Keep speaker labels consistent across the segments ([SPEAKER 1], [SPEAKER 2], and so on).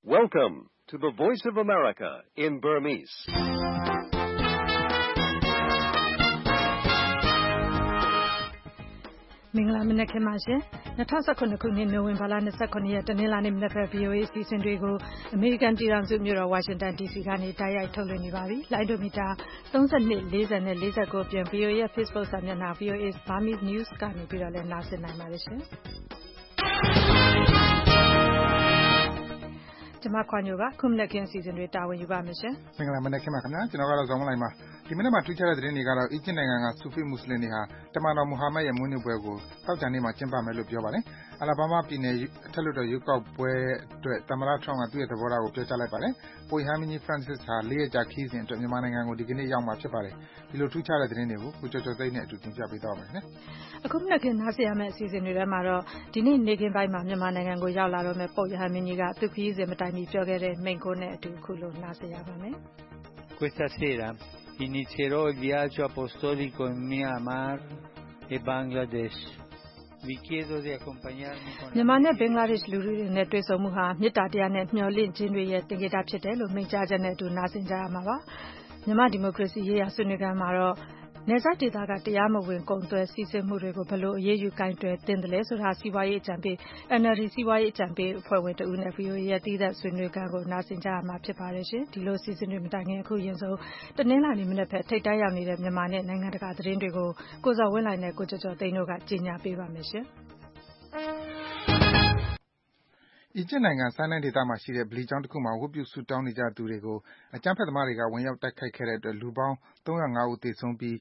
[SPEAKER 1] Welcome to the Voice of America in Burmese.
[SPEAKER 2] ။မင်္ဂလာမနက်ခင်းပါရှင်။2019ခုနှစ်နိုဝင်ဘာလ29ရက်တနင်္လာနေ့မနက်ခင်း VOA အစီအစဉ်တွေကိုအမေရိကန်ပြည်ထောင်စုမြို့တော်ဝါရှင်တန် DC ကနေတိုက်ရိုက်ထုတ်လွှင့်နေပါပြီ။လိုင်းဒိုမီတာ32 40နဲ့49ပြင် VOA ရဲ့ Facebook စာမျက်နှာ VOA Burmese News ကနေပြီးတော့လည်းနားဆင်နိုင်ပါတယ်ရှင်။ကျွန်မခွန်ညိုပါခုမနက်ခင်းအစီအစဉ်တွေတာဝန်ယူပါမယ်ရှင်
[SPEAKER 3] မင်္ဂလာမနက်ခင်းပါခင်ဗျာကျွန်တော်ကတော့ဇော်မလိုက်ပါဒီမနေ့မှာထူးခြားတဲ့သတင်းတွေကတော့အီဂျစ်နိုင်ငံကဆူဖီမွတ်စလင်တွေဟာတမန်တော်မူဟာမက်ရဲ့မွေးနေ့ပွဲကိုတောက်ကြနေ့မှာကျင်းပမယ်လို့ပြောပါတယ်အလာဘားမားပြည်နယ်အထက်လွှတ်တော်ရွေးကောက်ပွဲအတွက်သမ္မတထရမ့်ကသူ့ရဲ့သဘောထားကိုပြောကြားလိုက်ပါတယ်ပွေဟမ်းမင်းကြီး Francis ဟာ၄ရက်ကြာခီးစဉ်အတွက်မြန်မာနိုင်ငံကိုဒီကနေ့ရောက်မှာဖြစ်ပါတယ်ဒီလိုထူးခြားတဲ့သတင်းတွေကိုကိုကျော်ကျော်သိန်းနဲ့အတူတင်ပြပေးသွားပါမယ်ခင်ဗျ
[SPEAKER 2] အခုမနက်ခင်းနားဆင်ရမယ့်အစီအစဉ်တွေထဲမှာတော့ဒီနေ့နေ့ခင်းပိုင်းမှာမြန်မာနိုင်ငံကိုရောက်လာတော့မယ့်ပုပ်ရဟန်းမင်းကြီးကသူ့ခီးစဉ်မတိုင်မီပြောခဲ့တဲ့မိန့်ခွန်းနဲ့အတူခုလိုနားဆင်ရပါမယ်
[SPEAKER 4] Questa sera inizierò il viaggio apostolico in Myanmar e Bangladesh. Vi chiedo di accompagnarmi con
[SPEAKER 2] မြန်မာနဲ့ဘင်္ဂလားဒေ့ရှ်လူတွေနဲ့တွေ့ဆုံမှုဟာမေတ္တာတရားနဲ့မျှော်လင့်ခြင်းတွေရဲ့သင်္ကေတဖြစ်တယ်လို့မိန့်ကြားချက်နဲ့အတူနားဆင်ကြရမှာပါမြန်မာဒီမိုကရေစီရေးရာဆွေးနွေးခန်းမှာတော့နယ်စပ်ဒေသကတရားမဝင်ကုန်သွယ်စီးဆင်းမှုတွေကိုဘယ်လိုအရေးယူကင်တွယ်သင့်တယ်လဲဆိုတာစီးပွားရေးအကြံပေး NLD စီးပွားရေးအကြံပေးအဖွဲ့ဝင်တဦးနဲ့ VOA ရဲ့တည်သက်ဆွေးနွေးခန်းကိုနားဆင်ကြရမှာဖြစ်ပါတယ်ရှင်ဒီလိုစီစဉ်တွေမတိုင်ခင်အခုရင်ဆုံးတနင်္လာနေ့မနက်ဖက်ထိတ်တန့်ရောက်နေတဲ့မြန်မာနဲ့နိုင်ငံတကာသတင်းတွေကိုကိုစော်ဝင်းလိုင်နဲ့ကိုကျော်ကျော်သိန်းတို့ကကြီးညာပေးပါမယ်ရှင်
[SPEAKER 3] အီဂျစ်နိုင်ငံဆိုင်းနိုင်းဒေသမှာရှိတဲ့ဗလီကျောင်းတစ်ခုမှာဝတ်ပြုဆုတောင်းနေကြသူတွေကိုအကြမ်းဖက်သမားတွေကဝင်ရောက်တိုက်ခိုက်ခဲ့တဲ့အတွက်လူပေါင်း305ဦးသေဆုံးပြီး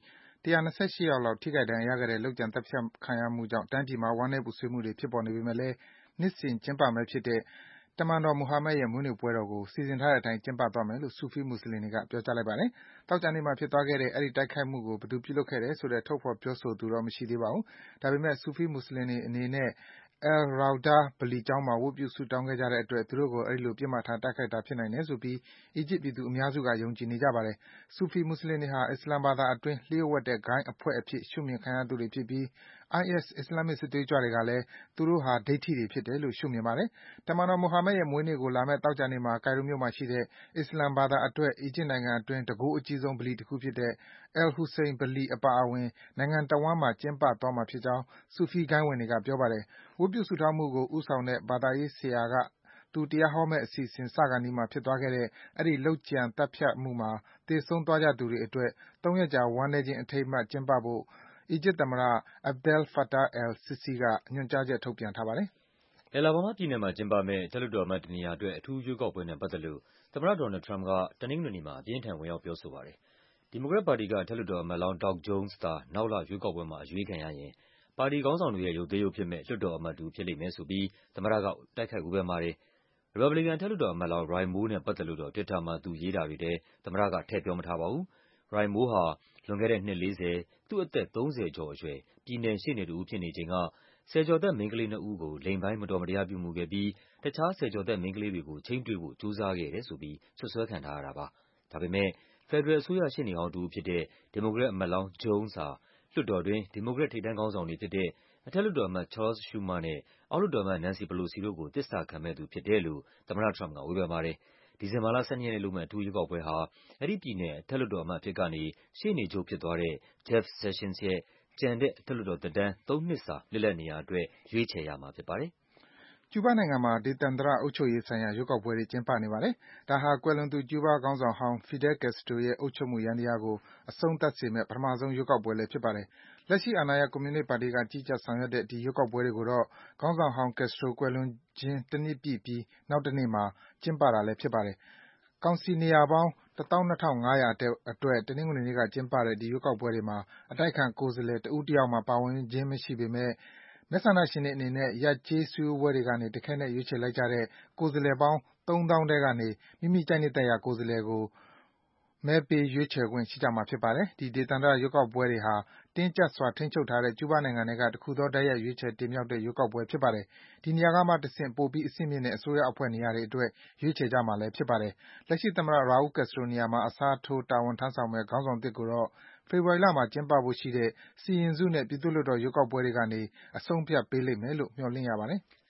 [SPEAKER 3] 128ယောက်လောက်ထိခိုက်ဒဏ်ရာရခဲ့တဲ့လုပ်ကြံသတ်ဖြတ်ခံရမှုကြောင့်တိုင်းပြည်မှာဝမ်းနည်းပူဆွေးမှုတွေဖြစ်ပေါ်နေပေမဲ့လည်းနှစ်စဉ်ကျင်းပမယ့်ဖြစ်တဲ့တမန်တော်မူဟာမက်ရဲ့မွေးနေ့ပွဲတော်ကိုစီစဉ်ထားတဲ့အတိုင်းကျင်းပသွားမယ်လို့ဆူဖီမွတ်စလင်တွေကပြောကြားလိုက်ပါတယ်။တောက်ကြနေ့မှာဖြစ်သွားခဲ့တဲ့အဲဒီတိုက်ခိုက်မှုကိုဘယ်သူပြုလုပ်ခဲ့တယ်ဆိုတဲ့ထုတ်ဖော်ပြောဆိုသူတော့မရှိသေးပါဘူး။ဒါပေမဲ့ဆူဖီမွတ်စလင်တွေအနေနဲ့Al-Rawda ဗလီကျောင်းမှာဝတ်ပြုဆုတောင်းခဲ့ကြတဲ့အတွက်သူတို့ကိုအဲဒီလိုပစ်မှတ်ထားတိုက်ခိုက်တာဖြစ်နိုင်တယ်ဆိုပြီးအီဂျစ်ပြည်သူအများစုကယုံကြည်နေကြပါတယ်။ဆူဖီမွတ်စလင်တွေဟာအစ္စလာမ်ဘာသာအတွင်းလျှို့ဝှက်တဲ့ဂိုဏ်းအဖွဲ့အဖြစ်ရှုမြင်ခံရသူတွေဖြစ်ပြီး IS အစ္စလာမ်မစ်စစ်သွေးကြွတွေကလည်းသူတို့ဟာဒိဋ္ဌိတွေဖြစ်တယ်လို့ရှုမြင်ပါတယ်။တမန်တော်မူဟာမက်ရဲ့မွေးနေ့ကိုလာမယ့်သောကြာနေ့မှာကိုင်ရိုမြို့မှာရှိတဲ့အစ္စလာမ်ဘာသာအတွက်အီဂျစ်နိုင်ငံအတွင်းတန်ခိုးအကြီးဆုံးဗလီတခုဖြစ်တဲ့ Al-Hussein ဗလီအပါအဝင်နိုင်ငံတဝန်းမှာကျင်းပသွားမှာဖြစ်ကြောင်းဆူဖီဂိုဏ်းဝင်တွေကပြောပါတယ်။ဝတ်ပြုဆုတောင်းမှုကိုဦးဆောင်တဲ့ဘာသာရေးဆရာကသူတရားဟောမယ့်အစီအစဉ်စခါနီးမှာဖြစ်သွားခဲ့တဲ့အဲဒီလုပ်ကြံသတ်ဖြတ်မှုမှာသေဆုံးသွားကြသူတွေအတွက်3ရက်ကြာဝမ်းနည်းခြင်းအထိမ်းအမှတ်ကျင်းပဖို့အီဂျစ်သမ္မတ Abdel Fattah al-Sisi ကညွှန်ကြားချက်ထုတ်ပြန်ထားပါတယ်
[SPEAKER 5] ။အလာဘားမားပြည်နယ်မှာကျင်းပမယ့်အထက်လွှတ်တော်အမတ်တနေရာအတွက်အထူးရွေးကောက်ပွဲနဲ့ပတ်သက်လို့သမ္မတ Donald Trump ကတနင်္ဂနွေနေ့မှာအပြင်းထန်ဝင်ရောက်ပြောဆိုပါတယ်။ဒီမိုကရက်ပါတီကအထက်လွှတ်တော်အမတ်လောင်း Doug Jones သာနောက်လရွေးကောက်ပွဲမှာအရွေးခံရရင်ပါတီခေါင်းဆောင်တွေရဲ့ရုပ်သေးရုပ်ဖြစ်မယ့်လွှတ်တော်အမတ်တဦးဖြစ်လိမ့်မယ်ဆိုပြီးသမ္မတကတိုက်ခိုက်ဝေဖန်ပါတယ်။ ရီပတ်ဘလီကန်အထက်လွှတ်တော်အမတ်လောင်း Roy Moore နဲ့ပတ်သက်လို့တော့ Twitter မှာသူရေးတာတွေထဲသမ္မတကထည့်ပြောမထားပါဘူး။ Roy Moore ဟာလွန်ခဲ့တဲ့နှစ် 40 သူ့အသက်30ကျော်အရွယ်ပြည်နယ်ရှေ့နေတဦးဖြစ်နေချိန်ကဆယ်ကျော်သက်မိန်းကလေးနှစ်ဦးကိုလိင်ပိုင်းမတော်မတရားပြုမူခဲ့ပြီးတခြားဆယ်ကျော်သက်မိန်းကလေးတွေကိုချိန်းတွေ့ဖို့ကြိုးစားခဲ့တယ်ဆိုပြီးစွပ်စွဲခံထားရတာပါ။ဒါပေမဲ့ဖက်ဒရယ်အစိုးရရှေ့နေဟောင်းတဦးဖြစ်တဲ့ဒီမိုကရက်အမတ်လောင်း Jones ဟာလွှတ်တော်တွင်းဒီမိုကရက်ထိပ်တန်းခေါင်းဆောင်တွေဖြစ်တဲ့အထက်လွှတ်တော်အမတ် Charles Schumer နဲ့အောက်လွှတ်တော်အမတ် Nancy Pelosi တို့ကိုသစ္စာခံမယ့်သူဖြစ်တယ်လို့သမ္မတ Trump ကဝေဖန်ပါတယ်။ဒီဇင်ဘာလ 12 ရက်နေ့လုပ်မယ့်အထူးရွေးကောက်ပွဲဟာအဲဒီပြည်နယ်အထက်လွှတ်တော်အမတ်အဖြစ်ကနေရှေ့နေချုပ်ဖြစ်သွားတဲ့ Jeff Sessions ရဲ့ကျန်တဲ့အထက်လွှတ်တော်သက်တမ်း3 နှစ်စာလစ်လပ်နေရာအတွက်ရွေးချယ်ရမှာဖြစ်ပါတယ်
[SPEAKER 3] ။ကျူးဘားနိုင်ငံမှာဒေသန္တရအုပ်ချုပ်ရေးဆိုင်ရာရွေးကောက်ပွဲတွေကျင်းပနေပါတယ်။ဒါဟာကွယ်လွန်သူကျူးဘားခေါင်းဆောင်ဟောင်း Fidel Castro ရဲ့အုပ်ချုပ်မှုယန္တရားကိုအဆုံးသတ်စေမယ့်ပထမဆုံးရွေးကောက်ပွဲလည်းဖြစ်ပါတယ်။လက်ရှိအာဏာရကွန်မြူနစ်ပါတီကကြီးကြပ်ဆောင်ရွက်တဲ့ဒီရွေးကောက်ပွဲတွေကိုတော့ခေါင်းဆောင်ဟောင်း Castro ကွယ်လွန်ခြင်းတနှစ်ပြည့်ပြီးနောက်တနေ့မှာကျင်းပတာလည်းဖြစ်ပါတယ်။ကောင်စီနေရာပေါင်း12500အတွက်တနင်္ဂနွေနေ့ကကျင်းပတဲ့ဒီရွေးကောက်ပွဲတွေမှာအတိုက်အခံကိုယ်စားလှယ်တဦးတယောက်မှပါဝင်ခြင်းမရှိပေမဲ့မဲဆန္ဒရှင်တွေအနေနဲ့ရပ်ကျေးစည်းဝေးပွဲတွေကနေတခဲနက်ရွေးချယ်လိုက်ကြတဲ့ကိုယ်စားလှယ်ပေါင်း3000ထဲကနေမိမိကြိုက်နှစ်သက်ရာကိုယ်စားလှယ်ကိုမဲပေးရွေးချယ်ခွင့်ရှိကြမှာဖြစ်ပါတယ်။ဒီဒေသန္တရရွေးကောက်ပွဲတွေဟာတင်းကျပ်စွာထိန်းချုပ်ထားတဲ့ကျူးဘားနိုင်ငံထဲကတခုသောတိုက်ရိုက်ရွေးချယ်တင်မြှောက်တဲ့ရွေးကောက်ပွဲဖြစ်ပါတယ်။ဒီနေရာကမှတဆင့်ပိုပြီးအဆင့်မြင့်တဲ့အစိုးရအဖွဲ့နေရာတွေအတွက်ရွေးချယ်ကြမှာလည်းဖြစ်ပါတယ်။လက်ရှိသမ္မတ Raul Castro နေရာမှာအစားထိုးတာဝန်ထမ်းဆောင်မယ့်ခေါင်းဆောင်သစ်ကိုတော့ဖေဖော်ဝါရီလမှာကျင်းပဖို့ရှိတဲ့စီရင်စုနဲ့ပြည်သူ့လွှတ်တော်ရွေးကောက်ပွဲတွေကနေအဆုံးအဖြတ်ပေးလိမ့်မယ်လို့မျှော်လင့်ရပါတယ်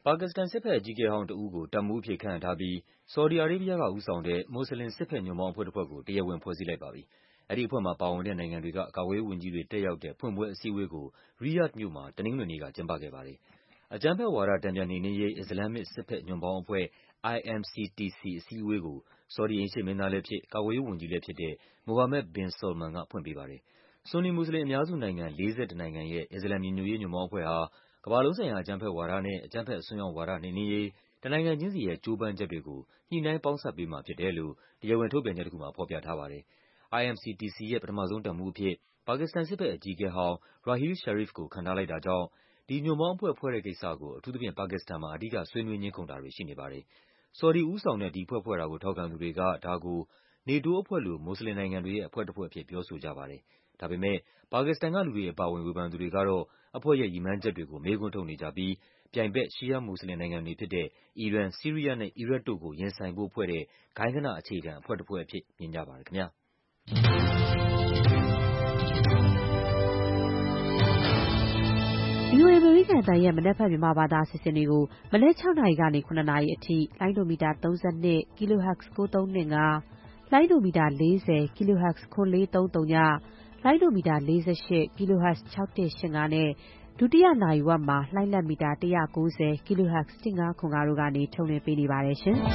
[SPEAKER 5] ပါကစ္စတန်စစ်ဘက်အကြီးအကဲဟောင်းတဦးကို တပ်မှူးအဖြစ်ခန့်အပ်ထားပြီး ဆော်ဒီအာရေးဘီးယားကဦးဆောင်တဲ့ မွတ်ဆလင်စစ်ဘက်ညွန့်ပေါင်းအဖွဲ့တဖွဲ့ကို တရားဝင်ဖွဲ့စည်းလိုက်ပါပြီ။ အဲဒီအဖွဲ့မှာပါဝင်တဲ့နိုင်ငံတွေက ကာကွယ်ရေးဝန်ကြီးတွေတက်ရောက်တဲ့ ဖွင့်ပွဲအစည်းအဝေးကို ရီယာ့ဒ်မြို့မှာ တနင်္ဂနွေနေ့က ကျင်းပခဲ့ပါတယ်။ အကြမ်းဖက်ဝါဒ တန်ပြန်နှိမ်နင်းရေး အစ္စလာမ်မစ် စစ်ဘက်ညွန့်ပေါင်းအဖွဲ့ IMCTC အစည်းအဝေးကို ဆော်ဒီ အိမ်ရှေ့မင်းသားလည်းဖြစ်၊ ကာကွယ်ရေးဝန်ကြီးလည်းဖြစ်တဲ့ Mohammed bin Salman က ဖွင့်ပေးပါတယ်။ ဆွန်နီမွတ်ဆလင်အများစုနိုင်ငံ 41 နိုင်ငံရဲ့ အစ္စလာမ်ညီညွတ်ရေး ညွန့်ပေါင်းအဖွဲ့ဟာ ကမ္ဘာလုံးဆိုင်ရာ အကြမ်းဖက်ဝါဒနဲ့ အကြမ်းဖက်အစွန်းရောက်ဝါဒ နှိမ်နင်းရေး တနိုင်ငံချင်းစီရဲ့ ကြိုးပမ်းချက်တွေကို ညှိနှိုင်းပေါင်းစပ်ပေးမှာဖြစ်တယ်လို့ တရားဝင်ထုတ်ပြန်ချက်တခုမှာ ဖော်ပြထားပါတယ်။ IMCTC ရဲ့ ပထမဆုံးတပ်မှူးအဖြစ် ပါကစ္စတန်စစ်ဘက်အကြီးအကဲဟောင်း Raheel Sharif ကို ခန့်ထားလိုက်တာကြောင့် ဒီညွန့်ပေါင်းအဖွဲ့ ဖွဲ့တဲ့ကိစ္စကို အထူးသဖြင့် ပါကစ္စတန်မှာ အဓိက ဆွေးနွေးငြင်းခုန်တာတွေရှိနေပါတယ်။ ဆော်ဒီဦးဆောင်တဲ့ ဒီအဖွဲ့ဖွဲ့တာကို ထောက်ခံသူတွေက ဒါကို NATO အဖွဲ့လို မွတ်ဆလင်နိုင်ငံတွေရဲ့ အဖွဲ့တဖွဲ့အဖြစ် ပြောဆိုကြပါတယ်။ ဒါပေမယ့် ပါကစ္စတန်ကလူတွေအပါအဝင် ဝေဖန်သူတွေကတော့ အဖွဲ့ရဲ့ ရည်မှန်းချက်တွေကို မေးခွန်းထုတ်နေကြပြီး ပြိုင်ဘက် ရှီးယားမွတ်ဆလင်နိုင်ငံတွေဖြစ်တဲ့ အီရန်၊ ဆီးရီးယားနဲ့ အီရတ်တို့ကို ရင်ဆိုင်ဖို့ဖွဲ့တဲ့ ဂိုဏ်းဂဏအခြေခံအဖွဲ့တဖွဲ့အဖြစ် မြင်ကြပါတယ်ခင်ဗျား။
[SPEAKER 6] VOA အမေရိကန်အသံရဲ့ မနက်ဖြန်မြန်မာဘာသာအစီအစဉ်တွေကို မနက် 6 နာရီကနေ 7 နာရီအထိ လိုင်းဒိုမီတာ 32 kHz 9325၊ လိုင်းဒိုမီတာ 40 kHz 9430ည၊ လိုင်းဒိုမီတာ 48 kHz 6185နဲ့ ဒုတိယနာရီဝက်မှာ လှိုင်းလတ်မီတာ 190 kHz 1575တို့ကနေ ထုတ်လွှင့်ပေးနေပါတယ်ရှင်။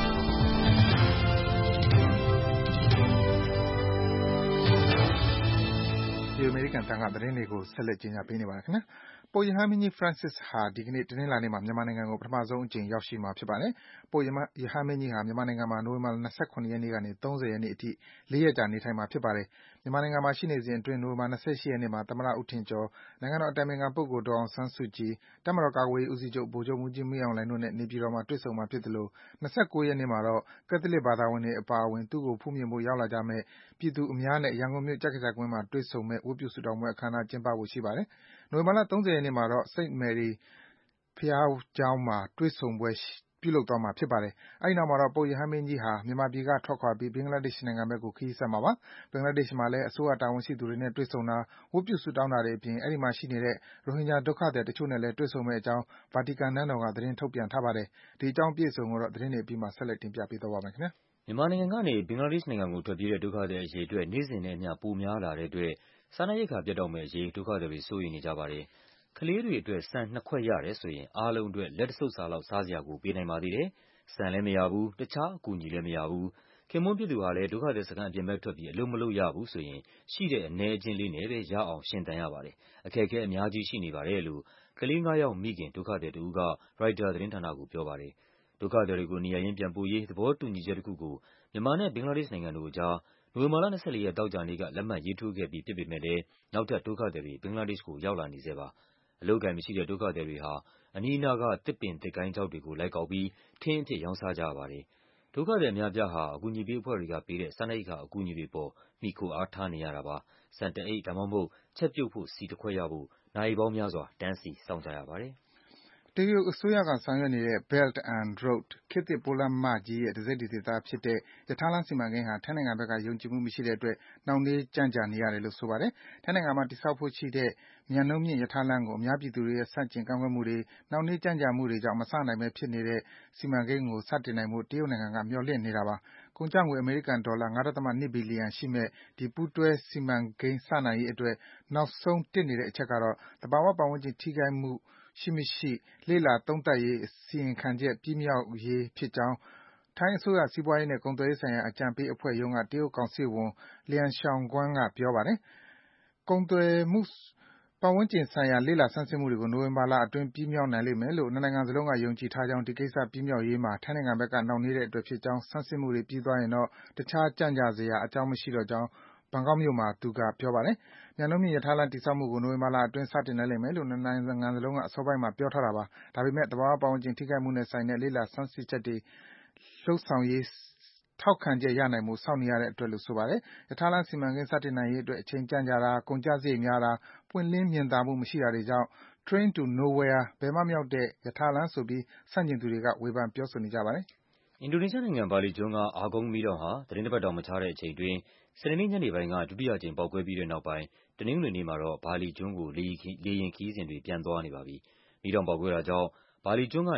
[SPEAKER 3] ဒီအမေရိကန်အသံက သတင်းတွေကို ဆက်လက်တင်ပြနေပါတယ်ခင်ဗျာ။ ပုပ်ရဟန်းမင်းကြီး Francis ဟာ ဒီကနေ့ တနင်္လာနေ့မှာ မြန်မာနိုင်ငံကို ပထမဆုံးအကြိမ် ရောက်ရှိမှာဖြစ်ပါတယ်။ ပုပ်ရဟန်းမင်းကြီးဟာ မြန်မာနိုင်ငံမှာ နိုဝင်ဘာလ ၂၇ ရက်နေ့ကနေ ၃၀ ရက်နေ့အထိ ၄ ရက်ကြာ နေထိုင်မှာဖြစ်ပါတယ်။ မြန်မာနိုင်ငံမှာ ရှိနေစဉ်အတွင်း နိုဝင်ဘာ ၂၈ ရက်နေ့မှာ သမ္မတဦးထင်ကျော်၊ နိုင်ငံတော်အတိုင်ပင်ခံပုဂ္ဂိုလ် ဒေါ်အောင်ဆန်းစုကြည်၊ တပ်မတော်ကာကွယ်ရေးဦးစီးချုပ် ဗိုလ်ချုပ်မှူးကြီး မင်းအောင်လှိုင်တို့နဲ့ နေပြည်တော်မှာ တွေ့ဆုံမှာဖြစ်သလို ၂၉ ရက်နေ့မှာတော့ ကက်သလစ်ဘာသာဝင်တွေအပါအဝင် သူ့ကို ဖူးမြင်ဖို့ ရောက်လာကြမယ့် ပြည်သူအများနဲ့ ရန်ကုန်မြို့၊ ကျက္ကဆံကွင်းမှာ တွေ့ဆုံမယ့် ဝတ်ပြုဆုတောင်းပွဲ အခမ်းအနား ကျင်းပဖို့ရှိပါတယ်။ နိုဝင်ဘာလ ၃၀ ရက်နေ့မှာတော့ St. Mary ဘုရားကျောင်းမှာ တွေ့ဆုံပွဲ ပြုလုပ်သွားမှာဖြစ်ပါတယ်။ အဲဒီနောက်မှာတော့ ပုပ်ရဟန်းမင်းကြီးဟာ မြန်မာပြည်က ထွက်ခွာပြီး ဘင်္ဂလားဒေ့ရှ်နိုင်ငံဘက်ကို ခရီးဆက်မှာပါ။ ဘင်္ဂလားဒေ့ရှ်မှာလည်း အစိုးရတာဝန်ရှိသူတွေနဲ့ တွေ့ဆုံတာ၊ ဝတ်ပြုဆုတောင်းတာတွေအပြင် အဲဒီမှာရှိနေတဲ့ ရိုဟင်ဂျာဒုက္ခသည်တချို့နဲ့လည်း တွေ့ဆုံမယ့်အကြောင်း ဗာတီကန်နန်းတော်က သတင်းထုတ်ပြန်ထားပါတယ်။ ဒီအကြောင်းအပြည့်အစုံကိုတော့ သတင်းတွေအပြီးမှာ ဆက်လက်တင်ပြသွားပါ့မယ်။
[SPEAKER 5] မြန်မာနိုင်ငံကနေ ဘင်္ဂလားဒေ့ရှ်နိုင်ငံကို ထွက်ပြေးတဲ့ ဒုက္ခသည်အရေအတွက် နေ့စဉ်နဲ့အမျှ ပိုများလာတဲ့အတွက် စားနပ်ရိက္ခာပြတ်တောက်မယ့်အရေး ဒုက္ခသည်တွေ စိုးရိမ်နေကြပါတယ်။ ကလေးတွေအတွက် ဆန် 2 ခွက်ရတယ်ဆိုရင် အားလုံးအတွက် လက်တဆုပ်စာလောက် စားစရာကို ပေးနိုင်ပါသေးတယ်။ ဆန်လည်းမရဘူး၊ တခြားအကူအညီလည်းမရဘူး၊ ခင်ပွန်းဖြစ်သူဟာလည်း ဒုက္ခသည်စခန်းအပြင်ဘက်ထွက်ပြီး အလုပ်မလုပ်ရဘူးဆိုရင် ရှိတဲ့အနည်းအကျဉ်းလေးနဲ့ပဲ ရအောင် ရှင်သန်ရပါတယ်။ အခက်အခဲအများကြီးရှိနေပါတယ်လို့ ကလေး 5 ယောက်မိခင် ဒုက္ခသည်တဦးက ရိုက်တာသတင်းဌာနကို ပြောပါတယ်။ ဒုက္ခသည်တွေကို နေရပ်ရင်းပြန်ပို့ရေး သဘောတူညီချက်တခုကို မြန်မာနဲ့ ဘင်္ဂလားဒေ့ရှ်နိုင်ငံတို့အကြား နိုဝင်ဘာလ ၂၄ ရက် သောကြာနေ့က လက်မှတ်ရေးထိုးခဲ့ပြီးဖြစ်ပေမယ့်လည်း နောက်ထပ် ဒုက္ခသည်တွေ ဘင်္ဂလားဒေ့ရှ်ကို ရောက်လာနေဆဲပါ။ အလုပ်အကိုင်မရှိတဲ့ ဒုက္ခသည်တွေဟာ အနီးအနားက သစ်ပင် သစ်ကိုင်းခြောက်တွေကို လိုက်ကောက်ပြီး ထင်းအဖြစ် ရောင်းစားကြရပါတယ်။ ဒုက္ခသည်အများအပြားဟာ အကူအညီပေးအဖွဲ့တွေကပေးတဲ့ စားနပ်ရိက္ခာအကူအညီတွေအပေါ် မှီခိုအားထားနေရတာပါ။ ဆန်တအိတ် ဒါမှမဟုတ် ချက်ပြုတ်ဖို့ ဆီတခွက်ရဖို့ နာရီပေါင်းများစွာ တန်းစီ စောင့်ကြရပါတယ်။
[SPEAKER 3] တရုတ်အစိုးရက ဆောင်ရွက်နေတဲ့ Belt and Road ခေတ်သစ်ပိုးလမ်းမကြီးရဲ့ တစိတ်တဒေသဖြစ်တဲ့ ရထားလမ်းစီမံကိန်းဟာ ထိုင်းနိုင်ငံဘက်က ယုံကြည်မှုမရှိတဲ့အတွက် နှောင့်နှေး ကြန့်ကြာနေရတယ်လို့ ဆိုပါတယ်။ ထိုင်းနိုင်ငံမှာ တည်ဆောက်ဖို့ရှိတဲ့ မြန်နှုန်းမြင့် ရထားလမ်းကို အများပြည်သူတွေရဲ့ ဆန့်ကျင် ကန့်ကွက်မှုတွေ၊ နှောင့်နှေး ကြန့်ကြာမှုတွေကြောင့် မစနိုင်ဘဲဖြစ်နေတဲ့ စီမံကိန်းကို စတင်နိုင်ဖို့ တရုတ်နိုင်ငံက မျှော်လင့်နေတာပါ။ ကုန်ကျငွေ အမေရိကန်ဒေါ်လာ ၅.၂ ဘီလီယံရှိမယ့် ဒီ ပူးတွဲစီမံကိန်း စနိုင်ရေးအတွက် နောက်ဆုံး တစ်နေတဲ့အချက်ကတော့ သဘာဝပတ်ဝန်းကျင် ထိခိုက်မှုရှိမရှိ လေ့လာ သုံးသပ်ရေး အစီရင်ခံချက် ပြီးမြောက်ရေးဖြစ်ကြောင်း ထိုင်းအစိုးရ စီးပွားရေးနဲ့ ကုန်သွယ်ရေးဆိုင်ရာ အကြံပေးအဖွဲ့ရုံးက တရုတ်ကောင်စစ်ဝန် Lian Shaoguang က ပြောပါတယ်။ ကုန်သွယ်မှု၊ ပတ်ဝန်းကျင်ဆိုင်ရာ လေ့လာ ဆန်းစစ်မှုတွေကို နိုဝင်ဘာလအတွင်း ပြီးမြောက်နိုင်လိမ့်မယ်လို့ နှစ်နိုင်ငံစလုံးက ယုံကြည်ထားကြောင်း၊ ဒီကိစ္စ ပြီးမြောက်ရေးမှာ ထိုင်းနိုင်ငံဘက်က နှောင့်နှေးတဲ့အတွက်ဖြစ်ကြောင်း၊ ဆန်းစစ်မှုတွေ ပြီးသွားရင်တော့ တခြား ကြန့်ကြာစရာ အကြောင်းမရှိတော့ကြောင်း ဘန်ကောက်မြို့မှာ သူက ပြောပါတယ်။ မြန်နှုန်းမြင့် ရထားလမ်း တည်ဆောက်မှုကို နိုဝင်ဘာလအတွင်း စတင်နိုင်လိမ့်မယ်လို့ နှစ်နိုင်ငံစလုံးက အစောပိုင်းမှာ ပြောထားတာပါ။ ဒါပေမယ့် သဘာဝပတ်ဝန်းကျင် ထိခိုက်မှုနဲ့ဆိုင်တဲ့ လေ့လာ ဆန်းစစ်ချက်တွေ လုပ်ဆောင်ရေး ထောက်ခံချက်ရနိုင်ဖို့ စောင့်နေရတဲ့အတွက်လို့ ဆိုပါတယ်။ ရထားလမ်းစီမံကိန်း စတင်နိုင်ရေးအတွက် အချိန်ကြန့်ကြာတာ၊ ကုန်ကျစရိတ်များတာ၊ ပွင့်လင်း မြင်သာမှု မရှိတာတွေကြောင့် Train to Nowhere ဘယ်မှမရောက်တဲ့ ရထားလမ်းဆိုပြီး ဆန့်ကျင်သူတွေက ဝေဖန် ပြောဆိုနေကြပါတယ်။
[SPEAKER 5] အင်ဒိုနီးရှားနိုင်ငံ၊ ဘာလီကျွန်းက အာကုန်းမီးတောင်ဟာ သီတင်းတပတ်တောင်မခြားတဲ့အချိန်အတွင်း စနေနေ့ညနေပိုင်းက ဒုတိယအကြိမ် ပေါက်ကွဲပြီးတဲ့နောက်ပိုင်း တနင်္ဂနွေနေ့မှာတော့ ဘာလီကျွန်းကို လေယာဉ်ခရီးစဉ်တွေ ပြန်သွားနေပါပြီ။ မီးတောင်ပေါက်ကွဲတာကြောင့် ဘာလီကျွန်းကနေ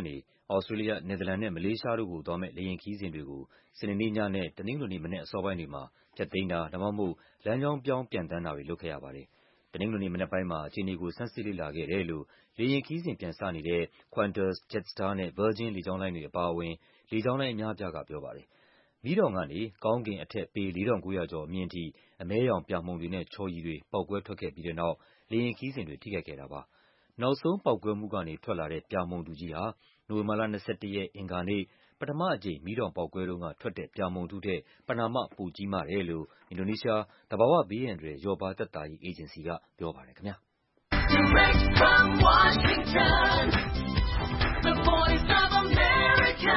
[SPEAKER 5] သြစတြေးလျ၊ နယ်သာလန်နဲ့ မလေးရှားတို့ကိုသွားမယ့် လေယာဉ်ခရီးစဉ်တွေကို စနေနေ့ညနဲ့ တနင်္ဂနွေနေ့မနက်အစောပိုင်းတွေမှာ ဖျက်သိမ်းတာ ဒါမှမဟုတ် လမ်းကြောင်းပြောင်း ပျံသန်းတာတွေ လုပ်ခဲ့ရပါတယ်။ တနင်္ဂနွေနေ့မနက်ပိုင်းမှာ အခြေအနေကို ဆန်းစစ်လေ့လာခဲ့တယ်လို့ လေယာဉ်ခရီးစဉ်ပြန်စနေတဲ့ Qantas, Jetstar နဲ့ Virgin လေကြောင်းလိုင်းတွေအပါအဝင် လေကြောင်းလိုင်းအများအပြားက ပြောပါတယ်။ မီးတောင်ကနေ ကောင်းကင်အထက် ပေ 4,900 ကျော်အမြင့်ထိ အမည်းရောင်ပြာမှုန်တွေနဲ့ ချော်ရည်တွေ ပေါက်ကွဲထွက်ခဲ့ပြီးတဲ့နောက် လေယာဉ်ခရီးစဉ်တွေ ထိခိုက်ခဲ့တာပါ။ နောက်ဆုံးပေါက်ကွဲမှုကနေ ထွက်လာတဲ့ ပြာမှုန်ထုကြီးဟာ နိုဝင်ဘာလ ၂၁ ရက် အင်္ဂါနေ့ ပထမအကြိမ် မီးတောင်ပေါက်ကွဲတုန်းက ထွက်တဲ့ ပြာမှုန်ထုထက် ပမာဏ ပိုကြီးမားတယ်လို့ အင်ဒိုနီးရှား သဘာဝဘေးအန္တရာယ် လျော့ပါးသက်သာရေး အေဂျင်စီက ပြောပါတယ်ခင်ဗျာ။
[SPEAKER 7] Direct from Washington, the voice of America,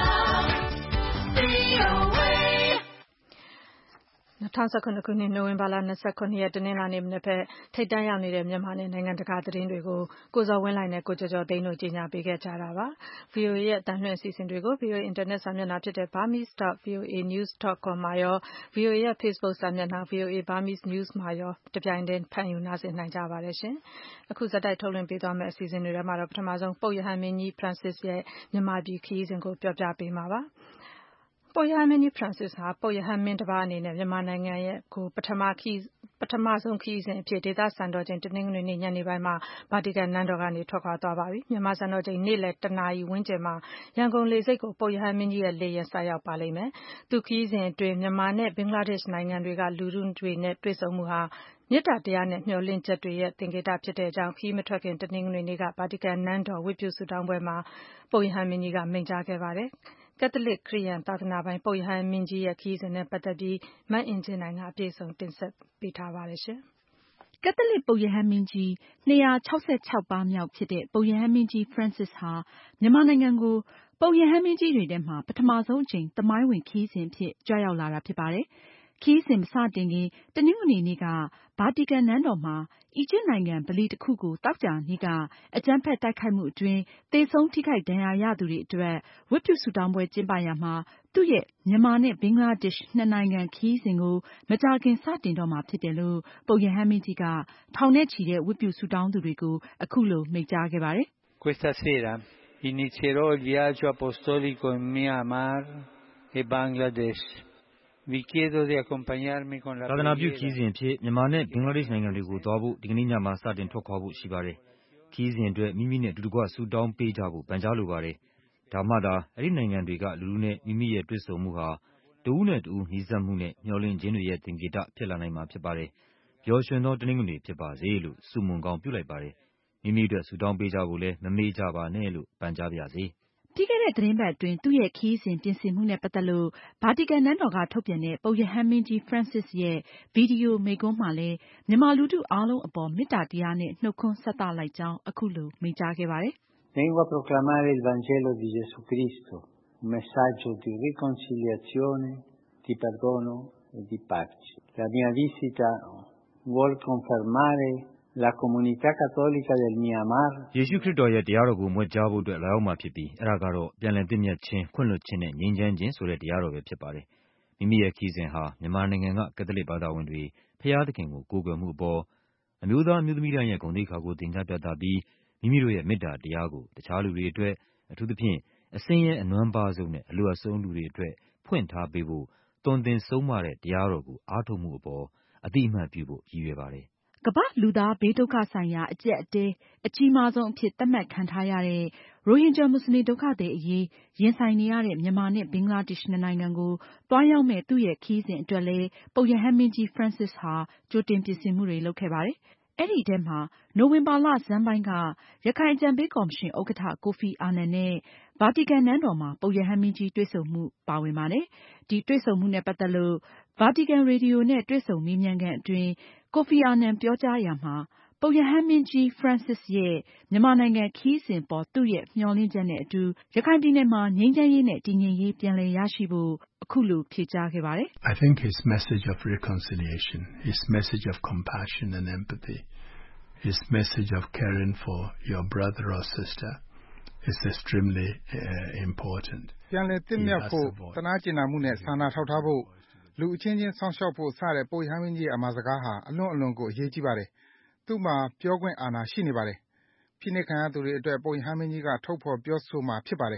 [SPEAKER 7] VOA.
[SPEAKER 2] 2019 ခုနှစ် နိုဝင်ဘာလ 29 ရက် တနင်္လာနေ့မနက်ဘက် ထိပ်တန်းရောက်နေတဲ့ မြန်မာနဲ့ နိုင်ငံတကာသတင်းတွေကို ကိုဇော်ဝင်းလှိုင်နဲ့ ကိုကျော်ကျော်သိန်းတို့ ကြီးညာပေးခဲ့ကြတာပါ။ VOA ရဲ့ အသံလွှင့်အစီအစဉ်တွေကို VOA အင်တာနက်စာမျက်နှာဖြစ်တဲ့ burmese.voanews.com မှာရော၊ VOA ရဲ့ Facebook စာမျက်နှာ VOA Burmese News မှာရော တပြိုင်တည်း ဖမ်းယူနားဆင်နိုင်ကြပါတယ်။ အခုဆက်တိုက်ထုတ်လွှင့်ပေးသွားမယ့် အစီအစဉ်တွေထဲမှာတော့ ပထမဆုံး ပုပ်ရဟန်းမင်းကြီး Francis ရဲ့ မြန်မာပြည်ခရီးစဉ်ကို ပြောပြပေးမှာပါ။ ပုပ်ရဟန်းမင်းကြီး Francis ဟာ ပုပ်ရဟန်းမင်းတပါးအနေနဲ့ မြန်မာနိုင်ငံကို ပထမဆုံးခရီးစဉ်အဖြစ် ဒေသစံတော်ချိန် တနင်္ဂနွေနေ့ ညနေပိုင်းမှာ ဗာတီကန်နန်းတော်ကနေ ထွက်ခွာသွားပါပြီ။ မြန်မာစံတော်ချိန် နေ့လည် 1 နာရီဝန်းကျင်မှာ ရန်ကုန်လေဆိပ်ကို ပုပ်ရဟန်းမင်းကြီးရဲ့လေယာဉ် ဆိုက်ရောက်ပါလိမ့်မယ်။ သူ့ခရီးစဉ်အတွင်း မြန်မာနဲ့ ဘင်္ဂလားဒေ့ရှ်နိုင်ငံတွေက လူထုတွေနဲ့ တွေ့ဆုံမှုဟာ မေတ္တာတရားနဲ့ မျှော်လင့်ချက်တွေရဲ့ သင်္ကေတဖြစ်တဲ့အကြောင်း ခရီးမထွက်ခင် တနင်္ဂနွေနေ့က ဗာတီကန်နန်းတော် ဝတ်ပြုဆုတောင်းပွဲမှာ ပုပ်ရဟန်းမင်းကြီးက မိန့်ကြားခဲ့ပါတယ်။ ကက်သလစ်ခရစ်ယာန်သာသနာပိုင် ပုပ်ရဟန်းမင်းကြီးရဲ့ ခရီးစဉ်နဲ့ပတ်သက်ပြီး မအင်ကြင်းနိုင်က အပြည့်အစုံ တင်ဆက်ပေးထားပါတယ်။
[SPEAKER 8] ကက်သလစ်ပုပ်ရဟန်းမင်းကြီး 266 ပါးမြောက်ဖြစ်တဲ့ ပုပ်ရဟန်းမင်းကြီး Francis ဟာ မြန်မာနိုင်ငံကို ပုပ်ရဟန်းမင်းကြီးတွေထဲမှာ ပထမဆုံးအကြိမ် သမိုင်းဝင်ခရီးစဉ်အဖြစ် ကြွရောက်လာတာဖြစ်ပါတယ်။ ခရီးစဉ်မစတင်ခင် တနင်္ဂနွေနေ့က ဗာတီကန်နန်းတော်မှာ အီဂျစ်နိုင်ငံ ဗလီတခုကို သောကြာနေ့က အကြမ်းဖက်တိုက်ခိုက်မှုအတွင်း သေဆုံးထိခိုက်ဒဏ်ရာရသူတွေအတွက် ဝတ်ပြုဆုတောင်းပွဲကျင်းပရာမှာ သူ့ရဲ့ မြန်မာနဲ့ ဘင်္ဂလားဒေ့ရှ် နှစ်နိုင်ငံခရီးစဉ်ကို မကြာခင်စတင်တော့မှာဖြစ်တယ်လို့ ပုပ်ရဟန်းမင်းကြီးက ထောင်နဲ့ချီတဲ့ ဝတ်ပြုဆုတောင်းသူတွေကို အခုလို မိန့်ကြားခဲ့ပါတယ်။
[SPEAKER 4] Questa sera inizierò il viaggio apostolico in Myanmar e Bangladesh. Vi chiedo di accompagnarmi con la
[SPEAKER 5] သာသနာပြုခရီးစဉ်အဖြစ် မြန်မာနဲ့ ဘင်္ဂလားဒေ့ရှ်နိုင်ငံတွေကိုသွားဖို့ ဒီကနေ့ညမှာ စတင်ထွက်ခွာဖို့ရှိပါတယ်။ ခရီးစဉ်အတွက် မိမိနဲ့အတူတကွ ဆုတောင်းပေးကြဖို့ ပန်ကြားလိုပါတယ်။ ဒါမှသာ အဲဒီနိုင်ငံတွေက လူထုနဲ့ မိမိရဲ့တွေ့ဆုံမှုဟာ တဦးနဲ့တဦး နီးစပ်မှုနဲ့ မျှော်လင့်ခြင်းတွေရဲ့ သင်္ကေတ ဖြစ်လာနိုင်မှာဖြစ်ပါတယ်။ ပျော်ရွှင်သော တနင်္ဂနွေဖြစ်ပါစေလို့ ဆုမွန်ကောင်းပြုလိုက်ပါတယ်။ မိမိအတွက် ဆုတောင်းပေးကြဖို့လည်း မမေ့ကြပါနဲ့လို့ ပန်ကြားပါရစေ။
[SPEAKER 8] ပြီးခဲ့တဲ့ သီတင်းပတ်အတွင်း သူ့ရဲ့ခရီးစဉ်ပြင်ဆင်မှုနဲ့ပတ်သက်လို့ ဗာတီကန်နန်းတော်က ထုတ်ပြန်တဲ့ ပုပ်ရဟန်းမင်းကြီး Francis ရဲ့ ဗွီဒီယိုမိန့်ခွန်းမှာလည်း မြန်မာလူထုအားလုံးအပေါ် မေတ္တာတရားနဲ့ နှုတ်ခွန်းဆက်သလိုက်ကြောင်း အခုလို မိန့်ကြားခဲ့ပါတယ်။
[SPEAKER 9] Vengo a proclamare il Vangelo di Gesù Cristo, un messaggio di riconciliazione, di perdono e di pace. La mia visita vuol confermare la comunità cattolica del Myanmar.
[SPEAKER 5] ယေရှုခရစ်တော်ရဲ့တရားတော်ကို မြွက်ကြားဖို့အတွက် လာရောက်မှာဖြစ်ပြီး အဲဒါကတော့ ပြန်လည်သင့်မြတ်ခြင်း၊ ခွင့်လွှတ်ခြင်းနဲ့ ငြိမ်းချမ်းခြင်းဆိုတဲ့ တရားတော်ပဲဖြစ်ပါတယ်။ မိမိရဲ့ခရီးစဉ်ဟာ မြန်မာနိုင်ငံက ကက်သလစ်ဘာသာဝင်တွေ ဘုရားသခင်ကို ကိုးကွယ်မှုအပေါ် အမျိုးသားအမျိုးသမီးတိုင်းရဲ့ ဂုဏ်သိက္ခာကို သင်ကြားပြသပြီး မိမိတို့ရဲ့ မေတ္တာတရားကို တခြားလူတွေအတွက် အထူးသဖြင့် အဆင်းရဲအနွမ်းပါးဆုံးနဲ့ အလိုအပ်ဆုံးလူတွေအတွက် ဖွင့်ထားပေးဖို့ သွန်သင်ဆုံးမတဲ့ တရားတော်ကို အားထုတ်မှုအပေါ် အသိအမှတ်ပြုဖို့ ရည်ရွယ်ပါတယ်။
[SPEAKER 8] ကမ္ဘာ့လူသားဘေးဒုက္ခဆိုင်ရာ အကျပ်အတည်း အကြီးမားဆုံးအဖြစ် သတ်မှတ်ခံထားရတဲ့ ရိုဟင်ဂျာမွတ်စလင်ဒုက္ခသည်အရေး ရင်ဆိုင်နေရတဲ့ မြန်မာနဲ့ ဘင်္ဂလားဒေ့ရှ် နှစ်နိုင်ငံကို သွားရောက်မယ့် သူ့ရဲ့ခရီးစဉ်အတွက်လည်း ပုပ်ရဟန်းမင်းကြီး Francis ဟာ ကြိုတင်ပြင်ဆင်မှုတွေ လုပ်ခဲ့ပါတယ်။ အဲဒီထဲမှာ နိုဝင်ဘာလဆန်းပိုင်းက ရခိုင်အကြံပေးကော်မရှင်ဥက္ကဋ္ဌ ကိုဖီအာနန်နဲ့ ဗာတီကန်နန်းတော်မှာ ပုပ်ရဟန်းမင်းကြီးတွေ့ဆုံမှု ပါဝင်ပါတယ်။ ဒီတွေ့ဆုံမှုနဲ့ပတ်သက်လို့ ဗာတီကန်ရေဒီယိုနဲ့ တွေ့ဆုံမေးမြန်းခန်းအတွင်း ကိုဖီအာနန်ပြောကြားရာမှာ ပုပ်ရဟန်းမင်းကြီး Francis ရဲ့ မြန်မာနိုင်ငံခရီးစဉ်အပေါ် သူ့ရဲ့မျှော်လင့်ချက်နဲ့အတူ ရခိုင်ပြည်နယ်မှာ ငြိမ်းချမ်းရေးနဲ့ တည်ငြိမ်ရေး ပြန်လည်ရရှိဖို့ အခုလို ဖြေကြားခဲ့ပါတယ်။
[SPEAKER 9] I think his message of reconciliation, his message of compassion and empathy, his message of caring for your brother or sister is extremely important.
[SPEAKER 3] ပြန်လည်သင့်မြတ်ဖို့၊ သနားကျင်နာမှုနဲ့ စာနာထောက်ထားဖို့၊ လူအချင်းချင်းစောင့်ရှောက်ဖို့ စတဲ့ ပုပ်ရဟန်းမင်းကြီးရဲ့ အမှာစကားဟာ အလွန်ကို အရေးကြီးပါတယ်။ သူ့မှာ ပြောခွင့်အာဏာရှိနေပါတယ်။ ဖိနှိပ်ခံရသူတွေအတွက် ပုပ်ရဟန်းမင်းကြီးက ထုတ်ဖော်ပြောဆိုမှာဖြစ်ပါတယ်။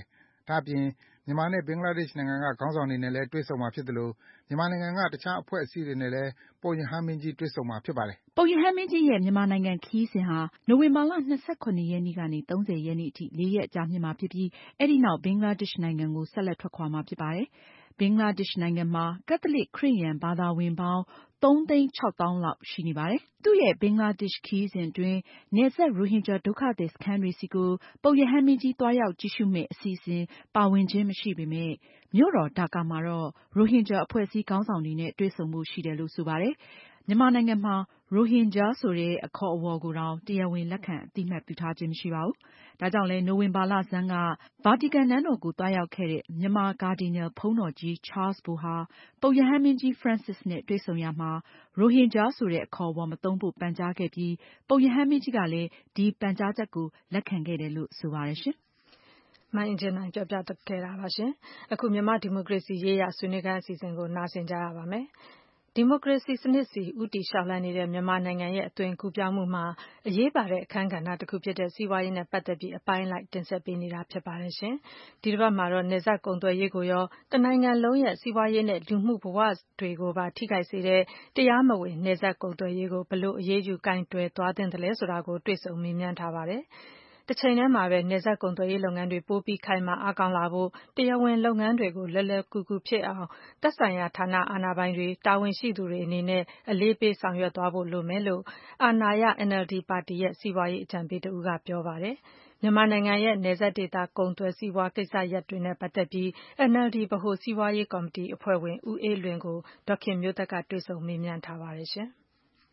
[SPEAKER 3] ဒါ့အပြင်မြန်မာနဲ့ဘင်္ဂလားဒေ့ရှ်နိုင်ငံကခေါင်းဆောင်တွေနဲ့လည်းတွေ့ဆုံမှာဖြစ်သလိုမြန်မာနိုင်ငံကတခြားအဖွဲ့အစည်းတွေနဲ့လည်းပုပ်ရဟန်းမင်းကြီးတွေ့ဆုံမှာဖြစ်ပါတယ်
[SPEAKER 8] ။ပုပ်ရဟန်းမင်းကြီးရဲ့မြန်မာနိုင်ငံခရီးစဉ်ဟာနိုဝင်ဘာလ 27 ရက်နေ့ကနေ 30 ရက်နေ့အထိ 4 ရက်ကြာမြင့်မှာဖြစ်ပြီးအဲဒီနောက်ဘင်္ဂလားဒေ့ရှ်နိုင်ငံကိုဆက်လက်ထွက်ခွာမှာဖြစ်ပါတယ်။ဘင်္ဂလားဒေ့ရှ်နိုင်ငံမှာကက်သလစ်ခရစ်ယာန်ဘာသာဝင်ပေါင်း 3,600,000 လောက်ရှိနေပါတယ်။သူ့ရဲ့ဘင်္ဂလားဒေ့ရှ်ခရီးစဉ်အတွင်းနယ်စပ်ရိုဟင်ဂျာဒုက္ခသည်စခန်းတွေဆီကိုပုပ်ရဟန်းမင်းကြီးသွားရောက်ကြည့်ရှုမယ့်အစီအစဉ်ပါဝင်ခြင်းမရှိပေမဲ့မြို့တော်ဒါကာမှာတော့ရိုဟင်ဂျာအဖွဲ့အစည်းခေါင်းဆောင်တွေနဲ့တွေ့ဆုံဖို့ရှိတယ်လို့ဆိုပါတယ်။မြန်မာနိုင်ငံမှာရိုဟင်ဂျာဆိုတဲ့အခေါ်အဝေါ်ကိုတောင်တရားဝင်လက်ခံအသိအမှတ်ပြုထားခြင်းမရှိပါဘူး။ဒါကြောင့်လည်းနိုဝင်ဘာလဆန်းကဗာတီကန်နန်းတော်ကိုသွားရောက်ခဲ့တဲ့မြန်မာကာဒီနယ်ဘုန်းတော်ကြီး Charles Bo ဟာပုပ်ရဟန်းမင်းကြီး Francis နဲ့တွေ့ဆုံရာမှာရိုဟင်ဂျာဆိုတဲ့အခေါ်အဝေါ်မသုံးဖို့ပန်ကြားခဲ့ပြီးပုပ်ရဟန်းမင်းကြီးကလည်းဒီပန်ကြားချက်ကိုလက်ခံခဲ့တယ်လို့ဆိုပါတယ်ရှင်
[SPEAKER 2] ။မအင်ဂျင်နိုင်ပြောပြခဲ့တာပါရှင်။အခုမြန်မာဒီမိုကရေစီရေးရဆွေးနွေးခန်းအစီအစဉ်ကိုနားဆင်ကြရပါမယ်။ဒီမိုကရေစီစနစ်ဆီဦးတည်လျှောက်လှမ်းနေတဲ့မြန်မာနိုင်ငံရဲ့အသွင်ကူးပြောင်းမှုမှာအရေးပါတဲ့အခန်းကဏ္ဍတစ်ခုဖြစ်တဲ့စီးပွားရေးနဲ့ပတ်သက်ပြီးအပိုင်းလိုက်တင်ဆက်ပေးနေတာဖြစ်ပါတယ်ရှင်။ဒီတစ်ပတ်မှာတော့နယ်စပ်ကုန်သွယ်ရေးကိုရောတနိုင်ငံလုံးရဲ့စီးပွားရေးနဲ့လူမှုဘဝတွေကိုပါထိခိုက်စေတဲ့တရားမဝင်နယ်စပ်ကုန်သွယ်ရေးကိုဘယ်လိုအရေးယူကိုင်တွယ်သွားသင့်သလဲဆိုတာကိုတွေ့ဆုံမေးမြန်းထားပါတယ်။တချိန်တည်းမှာပဲနယ်စပ်ကုန်သွယ်ရေးလုပ်ငန်းတွေပိုပြီးခိုင်မာအားကောင်းလာဖို့တရားဝင်လုပ်ငန်းတွေကိုလွယ်လွယ်ကူကူဖြစ်အောင်သက်ဆိုင်ရာဌာနအာဏာပိုင်တွေတာဝန်ရှိသူတွေအနေနဲ့အလေးပေးဆောင်ရွက်သွားဖို့လိုမယ်လို့အာဏာရ NLD ပါတီရဲ့စီးပွားရေးအကြံပေးတဦးကပြောပါတယ်။မြန်မာနိုင်ငံရဲ့နယ်စပ်ဒေသကုန်သွယ်စီးပွားကိစ္စရပ်တွေနဲ့ပတ်သက်ပြီး NLD ဗဟိုစီးပွားရေးကော်မတီအဖွဲ့ဝင်ဦးအေးလွင်ကိုဒေါ်ခင်မျိုးသက်ကတွေ့ဆုံမေးမြန်းထားပါတယ်ရှင်။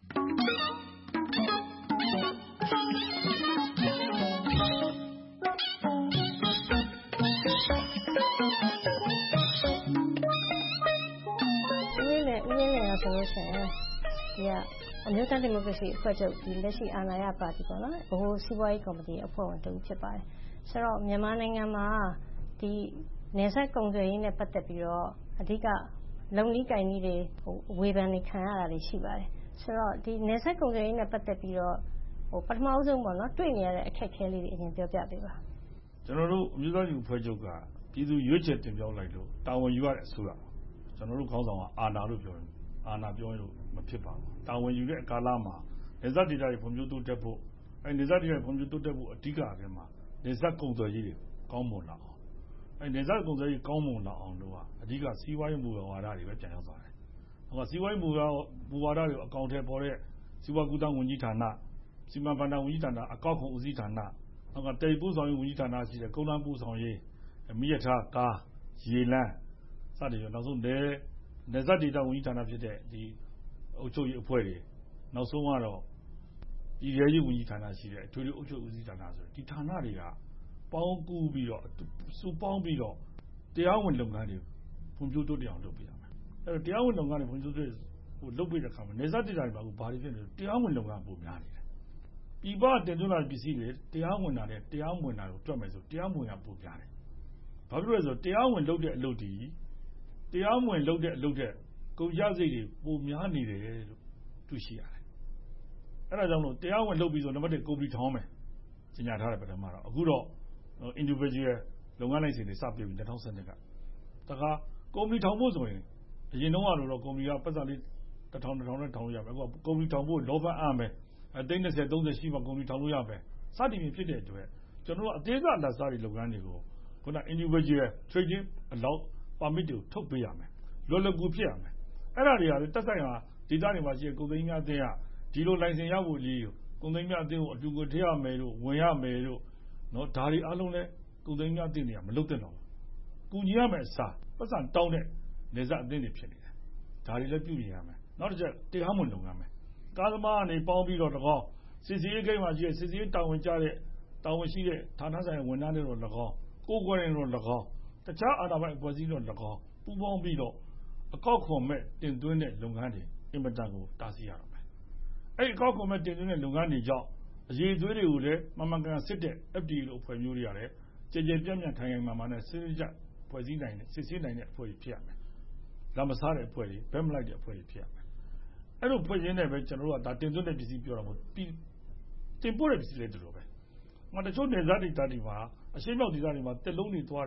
[SPEAKER 10] ဆိုလို့ရှိရင်ဒီကအမျိုးသားဒီမိုကရေစီအဖွဲ့ချုပ်ဒီလက်ရှိအာဏာရပါတီပေါ့နော်ဗဟိုစီးပွားရေးကော်မတီအဖွဲ့ဝင်တူဖြစ်ပါတယ်ဆိုတော့မြန်မာနိုင်ငံမှာဒီနယ်စပ်ကုန်သွယ်ရေးနဲ့ပတ်သက်ပြီးတော့အဓိကလုံနည်းကိုင်နည်းတွေဝေဖန်နေခံရတာတွေရှိပါတယ်ဆိုတော့ဒီနယ်စပ်ကုန်သွယ်ရေးနဲ့ပတ်သက်ပြီးတော့ပထမအဆုံးပေါ့နော်တွေ့နေရတဲ့အခက်အခဲလေးတွေအရင်ပြောပြပေးပါ
[SPEAKER 11] ကျွန်တော်တို့အမျိုးသားဒီမိုကရေစီအဖွဲ့ချုပ်ကပြည်သူရွေးချယ်တင်မြှောက်လိုက်လို့တာဝန်ယူရတဲ့အစိုးရကျွန်တော်တို့ခေါင်းဆောင်ကအာဏာလို့ပြောတယ်အာဏာပြောရင်မဖြစ်ပါဘူးတာဝန်ယူတဲ့ကာလမှာနယ်စပ်ဒေသတွေဖွံ့ဖြိုးတိုးတက်ဖို့နယ်စပ်ဒေသတွေဖွံ့ဖြိုးတိုးတက်ဖို့အဓိကအပြင်မှာနယ်စပ်ကုန်သွယ်ရေးတွေကောင်းမွန်လာအောင်နယ်စပ်ကုန်သွယ်ရေးကောင်းမွန်လာအောင်လို့ကအဓိကစီးပွားရေးမူဝါဒတွေပဲပြန်ရောက်သွားတယ်စီးပွားရေးမူဝါဒတွေကိုအကောင့်ထဲပေါ်တဲ့စီးပွားကူးသန်းဝန်ကြီးဌာနစီမံဘဏ္ဍာဝန်ကြီးဌာနအကောက်ခွန်ဦးစီးဌာနနောက်ကတည်ပို့ဆောင်ရေးဝန်ကြီးဌာနရှိတဲ့ကုန်လမ်းပို့ဆောင်ရေးမီးရထားကားရေလမ်းစသည်ဖြင့်နောက်ဆုံးနယ်စပ်ဒေသဝန်ကြီးဌာနဖြစ်တဲ့ဒီအုပ်ချုပ်ရေးအဖွဲ့တွေနောက်ဆုံးကတော့ပြည်ရဲရေးဝန်ကြီးဌာနရှိတဲ့အထွေထွေအုပ်ချုပ်ဦးစီးဌာနဆိုဒီဌာနတွေကပေါင်းကူးပြီးတော့စုပေါင်းပြီးတော့တရားဝင်လုပ်ငန်းတွေဖွံ့ဖြိုးတိုးတက်အောင်လုပ်ပေးရမယ်အဲ့တော့တရားဝင်လုပ်ငန်းတွေဖွံ့ဖြိုးတိုးတက်လုပ်ပေးတဲ့အခါမှာနယ်စပ်ဒေသတွေမှာဘာတွေဖြစ်နေလဲတရားဝင်လုပ်ငန်းပုံများနေတယ်ပြည်ပတင်သွင်းလာတဲ့ပစ္စည်းတွေတရားဝင်တာနဲ့တရားမဝင်တာကိုတွက်မယ်ဆိုတရားမဝင်တာပုံများတယ်ဘာဖြစ်လို့လဲဆိုတရားဝင်လုပ်တဲ့အလုပ်တွေတရားမဝင်လုပ်တဲ့အလုပ်တဲ့ကုန်ကျစရိတ်တွေပုံများနေတယ်လို့တွေ့ရှိရတယ်အဲ့ဒါကြောင့်လို့တရားဝင်လုပ်ပြီးဆိုနံပါတ်1ကုမ္ပဏီထောင်းမယ်ကြီးညာထားတယ်ပထမတော့အခုတော့ individual လုပ်ငန်းလိုင်စင်တွေစပေးပြီး2012ကတခါကုမ္ပဏီထောင်ဖို့ဆိုရင်အရင်တော့ကတော့ကုမ္ပဏီကပတ်စံလေး1000နဲ့ထောင်လို့ရမယ်အခုကုမ္ပဏီထောင်ဖို့လောဘအံ့မယ်သိန်း20 30ရှိမှကုမ္ပဏီထောင်လို့ရမယ်စသည်ဖြင့်ဖြစ်တဲ့အတွက်ကျွန်တော်တို့အသေးစားလက်စားတွေလုပ်ငန်းတွေကိုခုန individual trading အလောက် permit တွေကိုထုတ်ပေးရမယ်လွယ်လွယ်ကူဖြစ်ရမယ်အဲ့ဒါတွေကတက်ဆိုင်ရာဒေသတွေမှာရှိတဲ့ကုန်သိန်းများအသင်းကဒီလိုလိုင်စင်ရဖို့လေးကုန်သိန်းများအသင်းကိုအတူကိုထည့်ရမယ်လို့ဝင်ရမယ်လို့နော်ဒါတွေအားလုံးလဲကုန်သိန်းများအသင်းတွေကမလုပ်သင့်တော့ဘူးကူညီရမယ်အစားပတ်စံတောင်းတဲ့နေဆက်အသင်းတွေဖြစ်နေတယ်ဒါတွေလည်းပြုပြင်ရမယ်နောက်တစ်ချက်တရားမဝင်လုပ်ငန်းမယ်ကားသမားကနေပေါင်းပြီးတော့၎င်းစစ်စေးဂိမ်းမှာရှိတဲ့စစ်စေးတာဝန်ကျတဲ့တာဝန်ရှိတဲ့ဌာနဆိုင်ရာဝန်ထမ်းတွေတော့၎င်းကိုယ်ကိုယ်တိုင်တော့၎င်းတခြားအာဏာပိုင်အဖွဲ့အစည်းတော့၎င်းပူးပေါင်းပြီးတော့အကောက်ခွန်မဲ့တင်သွင်းတဲ့လုပ်ငန်းတွေအင်မတန်ကိုတားဆီးရတော့မယ်အဲ့ဒီအကောက်ခွန်မဲ့တင်သွင်းတဲ့လုပ်ငန်းတွေကြောင့်အရေးသွေးတွေကိုလည်းမှန်မှန်ကန်ကန်စစ်တဲ့ FDA လို့အဖွဲ့မျိုးတွေရတယ်ကြည်ကြည်ပြန့်ပြန့်ထိုင်ထိုင်မှန်မှန်နဲ့စစ်စစ်ကြဖွဲ့စည်းနိုင်တဲ့စစ်ဆေးနိုင်တဲ့အဖွဲ့တွေဖြစ်ရမယ်လာမစားတဲ့အဖွဲ့တွေဘက်မလိုက်တဲ့အဖွဲ့တွေဖြစ်ရမယ်အဲ့လိုဖွဲ့ရင်းနဲ့ပဲကျွန်တော်တို့ကဒါတင်သွင်းတဲ့ပစ္စည်းပြောတာမဟုတ်တင်ပို့တဲ့ပစ္စည်းတွေတူလို့ပဲတချို့နယ်စပ်ဒေသတွေမှာအရှေ့မြောက်ဒေသတွေမှာတက်လုံးတွေသွားတယ်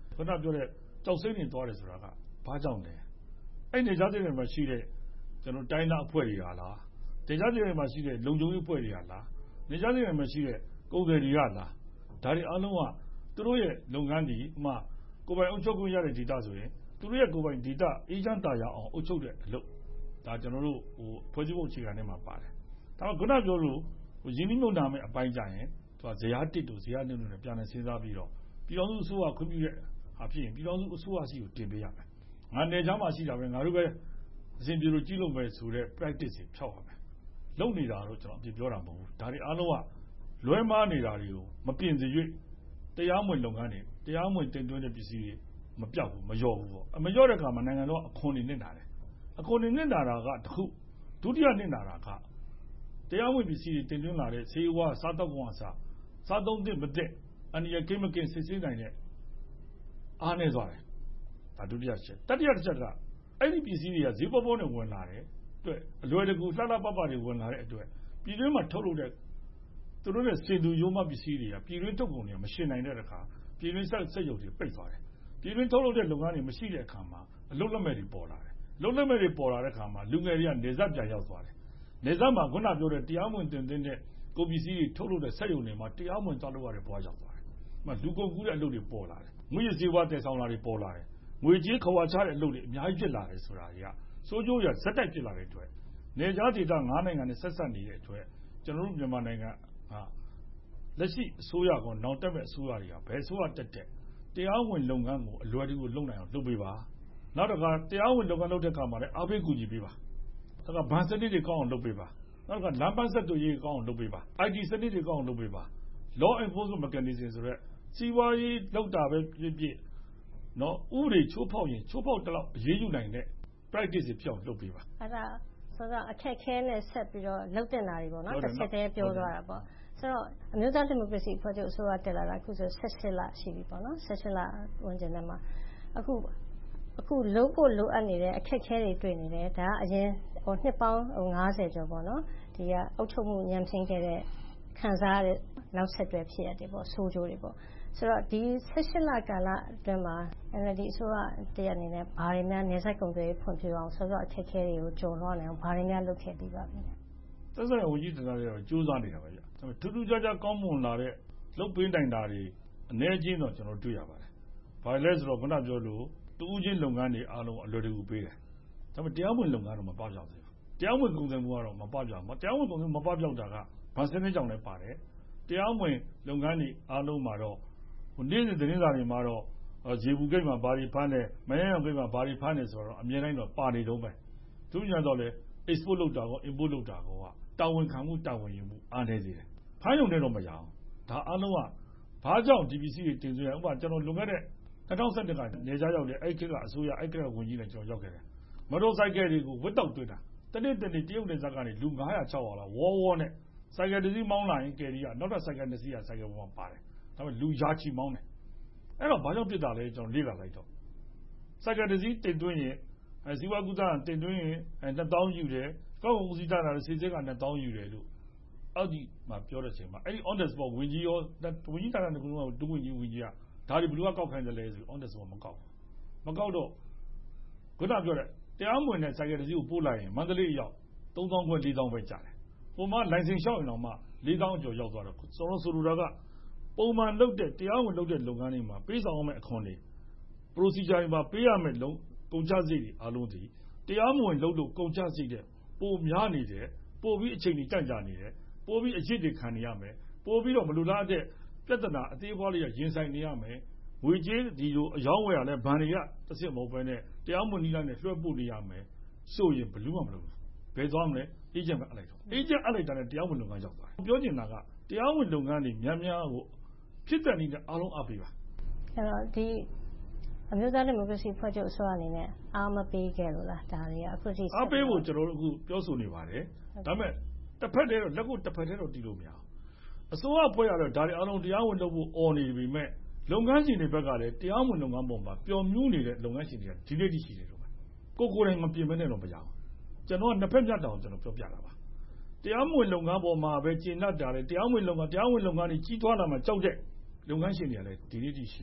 [SPEAKER 11] ခုနပြောတဲ့ကြောက်စိမ့်နေသွားတယ်ဆိုတာကဘာကြောင့်လဲအဲ့နေကြတဲ့နေရာမှာရှိတဲ့ကျွန်တော်တိုင်းသားအဖွဲ့တွေကလားနေကြတဲ့နေရာမှာရှိတဲ့လုံခြုံရေးအဖွဲ့တွေကလားနေကြတဲ့နေရာမှာရှိတဲ့ကုန်သည်တွေကလားဒါတွေအားလုံးကသူတို့ရဲ့လုပ်ငန်းတွေဥမာကိုယ်ပိုင်အုပ်ချုပ်ခွင့်ရတဲ့ဒေသဆိုရင်သူတို့ရဲ့ကိုယ်ပိုင်ဒေသအေးချမ်းသာယာအောင်အုပ်ချုပ်တဲ့အလုပ်ဒါကျွန်တော်တို့ဖွဲ့စည်းပုံအခြေခံထဲမှာပါတယ်ဒါကခုနပြောလို့ရင်းနှီးမြှုပ်နှံမဲ့အပိုင်းကြရင်သူကဇယား1တို့ဇယား2တို့နဲ့ပြန်လည်စဉ်းစားပြီးတော့ပြည်တော်စုအစိုးရခွင့်ပြုတဲ့ဟာဖြစ်ရင်ပြည်တော်စုအစိုးရစီကိုတင်ပေးရမယ်ငါနယ်ချမ်းမှာရှိတာပဲငါတို့ပဲအစဉ်ပြေလို့ကြီးလို့ပဲဆိုတဲ့ practice တွေဖြောက်ရမယ်လုပ်နေတာတော့ကျွန်တော်အပြစ်ပြောတာမဟုတ်ဘူးဒါတွေအားလုံးကလွဲမှားနေတာတွေကိုမပြင်စေ၍တရားမဝင်လုပ်ငန်းတွေတရားမဝင်တင်သွင်းတဲ့ပစ္စည်းတွေမပြောက်ဘူးမလျော့ဘူးပေါ့မလျော့တဲ့အခါမှာနိုင်ငံတော်အခွန်တွေနစ်နာတယ်အခွန်တွေနစ်နာတာကတခုဒုတိယနစ်နာတာကတရားဝင်ပစ္စည်းတွေတင်သွင်းလာတဲ့ဆေးဝါးစားတောက်ကုန်အစားစားသုံးသင့်မသင့်အန္တရာယ်ကင်းမကင်းစစ်ဆေးနိုင်တဲ့အားနည်းသွားတယ်ဒါဒုတိယချက်တတိယတစ်ချက်ကအဲ့ဒီပစ္စည်းတွေကဈေးပေါပေါနဲ့ဝင်လာတယ်အတွက်အလွယ်တကူလှလှပပတွေဝင်လာတဲ့အတွက်ပြည်တွင်းမှာထုတ်လုပ်တဲ့သူတို့ရဲ့စေသူရိုးမပစ္စည်းတွေကပြည်တွင်းထုတ်ကုန်တွေမရှင်နိုင်တဲ့အခါပြည်တွင်းစက်ရုပ်တွေပိတ်သွားတယ်ပြည်တွင်းထုတ်လုပ်တဲ့လုပ်ငန်းတွေမရှိတဲ့အခါမှာအလုပ်လက်မဲ့တွေပေါ်လာတယ်အလုပ်လက်မဲ့တွေပေါ်လာတဲ့အခါမှာလူငယ်တွေကနေဆက်ပြန်ရောက်သွားတယ်နေဆက်မှာခုနပြောတဲ့တရားမဝင်တင်သွင်းတဲ့ကုန်ပစ္စည်းတွေထုတ်လုပ်တဲ့စက်ရုံတွေမှာတရားမဝင်သွားလုပ်ရတဲ့ဘဝရောက်သွားတယ်။မှလူကုန်ကူးတဲ့အလုပ်တွေပေါ်လာတယ်။ငွေကြေးဝါတည်ဆောင်လာတွေပေါ်လာတယ်။ငွေကြေးခွာချတဲ့အလုပ်တွေအများကြီးဖြစ်လာတယ်ဆိုတာတွေကစိုးကျိုးရဇက်တိုက်ဖြစ်လာတဲ့အတွက်နေကြားဒေသ9နိုင်ငံနဲ့ဆက်ဆက်နေတဲ့အတွက်ကျွန်တော်တို့မြန်မာနိုင်ငံကလက်ရှိအစိုးရကနောက်တက်မဲ့အစိုးရတွေကဘယ်အစိုးရတက်တဲ့တရားဝင်လုပ်ငန်းကိုအလွယ်တကူလုပ်နိုင်အောင်လုပ်ပေးပါ။နောက်တစ်ခါတရားဝင်လုပ်ငန်းလုပ်တဲ့အခါမှာလည်းအားပေးကူညီပေးပါ။ဒါကဗန်စနစ်တွေကောင်းအောင်လုပ်ပေးပါ။နောက်ကလမ်းပန်းဆက်သွယ်ရေးကောင်းအောင်လုပ်ပေးပါ IT စနစ်တွေကောင်းအောင်လုပ်ပေးပါ law enforcement mechanism ဆိုရက်စီးပွားရေးလောက်တာပဲဖြစ်နော်ဥပဒေချိုးဖောက်ရင်ချိုးဖောက်တော့အရေးယူနိုင်တဲ့ practice တွေပြောင်းလုပ်ပေးပါ
[SPEAKER 10] အဲ့ဒါဆိုတော့အခက်ခဲနဲ့ဆက်ပြီးတော့လုပ်တင်တာတွေပေါ့နော်တစ်ချက်တည်းပြောသွားတာပေါ့ဆိုတော့အမျိုးသားဒီမိုကရေစီအဖွဲ့ချုပ်အစိုးရတက်လာတာအခုဆို18လရှိပြီပေါ့နော်18လဝန်ကျင်ထဲမှာအခုလုံးဖို့လိုအပ်နေတဲ့အခက်ခဲတွေတွေ့နေတယ်ဒါကအရင်နှစ်ပေါင်း50ကျော်ပေါ့နော်ဒီကအုပ်ချုပ်မှုညံဖျင်းခဲ့တဲ့ခံစားရတဲ့နောက်ဆက်တွဲဖြစ်ရတယ်ပေါ့ဆိုးကျိုးတွေပေါ့ဆိုတော့ဒီ18လကာလအတွင်းမှာ NLD အစိုးရတရအနေနဲ့ဘာတွေများနေဆက်ကုန်တွေဖွံ့ဖြိုးအောင်ဆိုတော့အခက်ခဲတွေကိုကြုံလွှားနိုင်အောင်ဘာတွေများလုပ်ခဲ့ပြီးပါပြီ
[SPEAKER 11] သက်ဆိုင်ရာဝန်ကြီးဌာနတွေစူးစမ်းနေတာပါဗျထူးထူးခြားခြားကောင်းမွန်လာတဲ့လုပ်ပေးနိုင်တာတွေအနည်းချင်းတော့ကျွန်တော်တွေ့ရပါတယ်ဘာလဲဆိုတော့ခုနပြောလို့တူးချင်းလုပ်ငန်းတွေအားလုံးအလွယ်တကူပေးတယ်ဒါပေမဲ့တရားဝင်လုပ်ငန်းတော့မပပြောက်သေးဘူးတရားဝင်ကုန်စည်မှုကတော့မပပြောက်ဘူးတရားဝင်ကုန်စည်မှုမပပြောက်တာကဗန်စနစ်ကြောင့်လည်းပါတယ်တရားဝင်လုပ်ငန်းတွေအားလုံးမှာတော့နေ့စဉ်သတင်းစာတွေမှာတော့ဂျေဘူဂိတ်မှာဘာတွေဖမ်းတယ်မယန်းရောင်ဂိတ်မှာဘာတွေဖမ်းတယ်ဆိုတော့အမြဲတမ်းတော့ပါနေတော့ပဲသူညံတော့လေ export လုပ်တာကော import လုပ်တာကောကတာဝန်ခံမှုတာဝန်ယူမှုအားနည်းစေတယ်ဖမ်းရုံနဲ့တော့မရအောင်ဒါအားလုံးကဘာကြောင့် DPC တွေတင်သွင်းရဥပမာကျွန်တော်လွန်ခဲ့တဲ့2017ကနေကြားရောက်တယ်အဲ့ခေတ်ကအစိုးရအဲ့ခေတ်ကဝန်ကြီးလည်းကျွန်တော်ရောက်ခဲ့တယ်မော်တော်ဆိုင်ကယ်တွေကိုဝတ်တောက်တွေ့တာတနေ့တနေ့တရုတ်နယ်စပ်ကနေလူ900 600လောက်ဝေါ်နဲ့ဆိုင်ကယ်တစ်စီးမောင်းလာရင်ကယ်ရီကနောက်ထပ်ဆိုင်ကယ်တစ်စီးကဆိုင်ကယ်ပေါ်မှာပါတယ်ဒါပေမဲ့လူရာချီမောင်းတယ်အဲ့တော့ဘာကြောင့်ဖြစ်တာလဲကျွန်တော်လေ့လာလိုက်တော့ဆိုင်ကယ်တစ်စီးတင်သွင်းရင်ဇီဝကုသတင်သွင်းရင်2000ယူတယ်ကောက်ကုန်ဦးစီးဌာနနဲ့စီစစ်က2000ယူတယ်လို့အောက်ဒီမှာပြောတဲ့အချိန်မှာအဲ့ဒီ on the spot ဝင်ကြီးရောဝင်ကြီးဌာနကဒုဝန်ကြီးကဒါတွေဘယ်လိုကောက်ခိုင်းတယ်လဲဆို on the spot မကောက်တော့ခုနပြောတဲ့တရားမဝင်တဲ့ဆိုင်ကယ်တစ်စီးကိုပို့လိုက်ရင်မန္တလေးရောက်3000ခွဲ4000ပဲကျတယ်ပုံမှန်လိုင်စင်လျှောက်ရင်တော့မှ4000ကျော်ရောက်သွားတော့ဆိုလိုတာကပုံမှန်လုပ်တဲ့တရားဝင်လုပ်တဲ့လုပ်ငန်းတွေမှာပေးဆောင်ရမယ့်အခွန်တွေ procedure တွေမှာပေးရမယ့်ကုန်ကျစရိတ်တွေအားလုံးဒီတရားမဝင်လုပ်လို့ကုန်ကျစရိတ်တဲ့ပိုများနေတယ်ပိုပြီးအချိန်ကြီးကြန့်ကြာနေတယ်ပိုပြီးအရစ်တွေခံနေရမယ်ပိုပြီးတော့မလိုလားတဲ့ပြဿနာအသေးအဖွားလေးရင်ဆိုင်နေရမယ်ငွေကြေးဒီလိုအယောင်းဝယ်ရလဲဘဏ်တွေကတစ်စစ်မဟုတ်ပဲနဲ့တရားမဝင်နည်းလမ်းနဲ့လွှဲပို့နေရမယ်ဆိုရင်ဘယ်လို့မှမလုပ်ဘူးဘယ်သွားမလဲအေဂျင့်ပဲအလိုက်တော့အေဂျင့်အလိုက်တာနဲ့တရားဝင်လုပ်ငန်းရောက်သွားတယ်ပြောချင်တာကတရားဝင်လုပ်ငန်းတွေများများကိုဖြစ်တဲ့နည်းနဲ့အားလုံးအပ်ပေးပါ
[SPEAKER 10] အဲ့တော့ဒီအမျိုးသားဒီမိုကရေစီဖွဲ့ချုပ်အစိုးရအနေနဲ့အားမပေးခဲ့လို့လားဒါတွေကအခုထိ
[SPEAKER 11] အားပေးဖို့ကျွန်တော်တို့အခုပြောဆိုနေပါတယ်ဒါပေမဲ့တစ်ဖက်တည်းတော့လက်ကိုတစ်ဖက်တည်းတော့တီးလို့မရအောင်အစိုးရဖွဲ့ရတော့ဒါတွေအားလုံးတရားဝင်လုပ်ဖို့អော်နေပြီမဲ့လုပ်ငန်းရှင်တွေဘက်ကလည်းတရားဝင်လုပ်ငန်းပုံမှာပျော်မြူးနေတဲ့လုပ်ငန်းရှင်တွေကဒီနေ့တည်းရှိနေတော့ကိုယ်တိုင်မပြင်မနဲ့တော့မရအောင်ကျွန်တော်ကနှစ်ဖက်မျှတောင်ကျွန်တော်ပြောပြတာပါတရားမဝင်လုပ်ငန်းပေါ်မှာပဲကျင့်တတ်တာလေတရားဝင်လုပ်ငန်းတွေကြီးထွားလာမှကြောက်တဲ့လုပ်ငန်းရှင်တွေကလည်းဒီနေ့တည်းရှိနေတယ်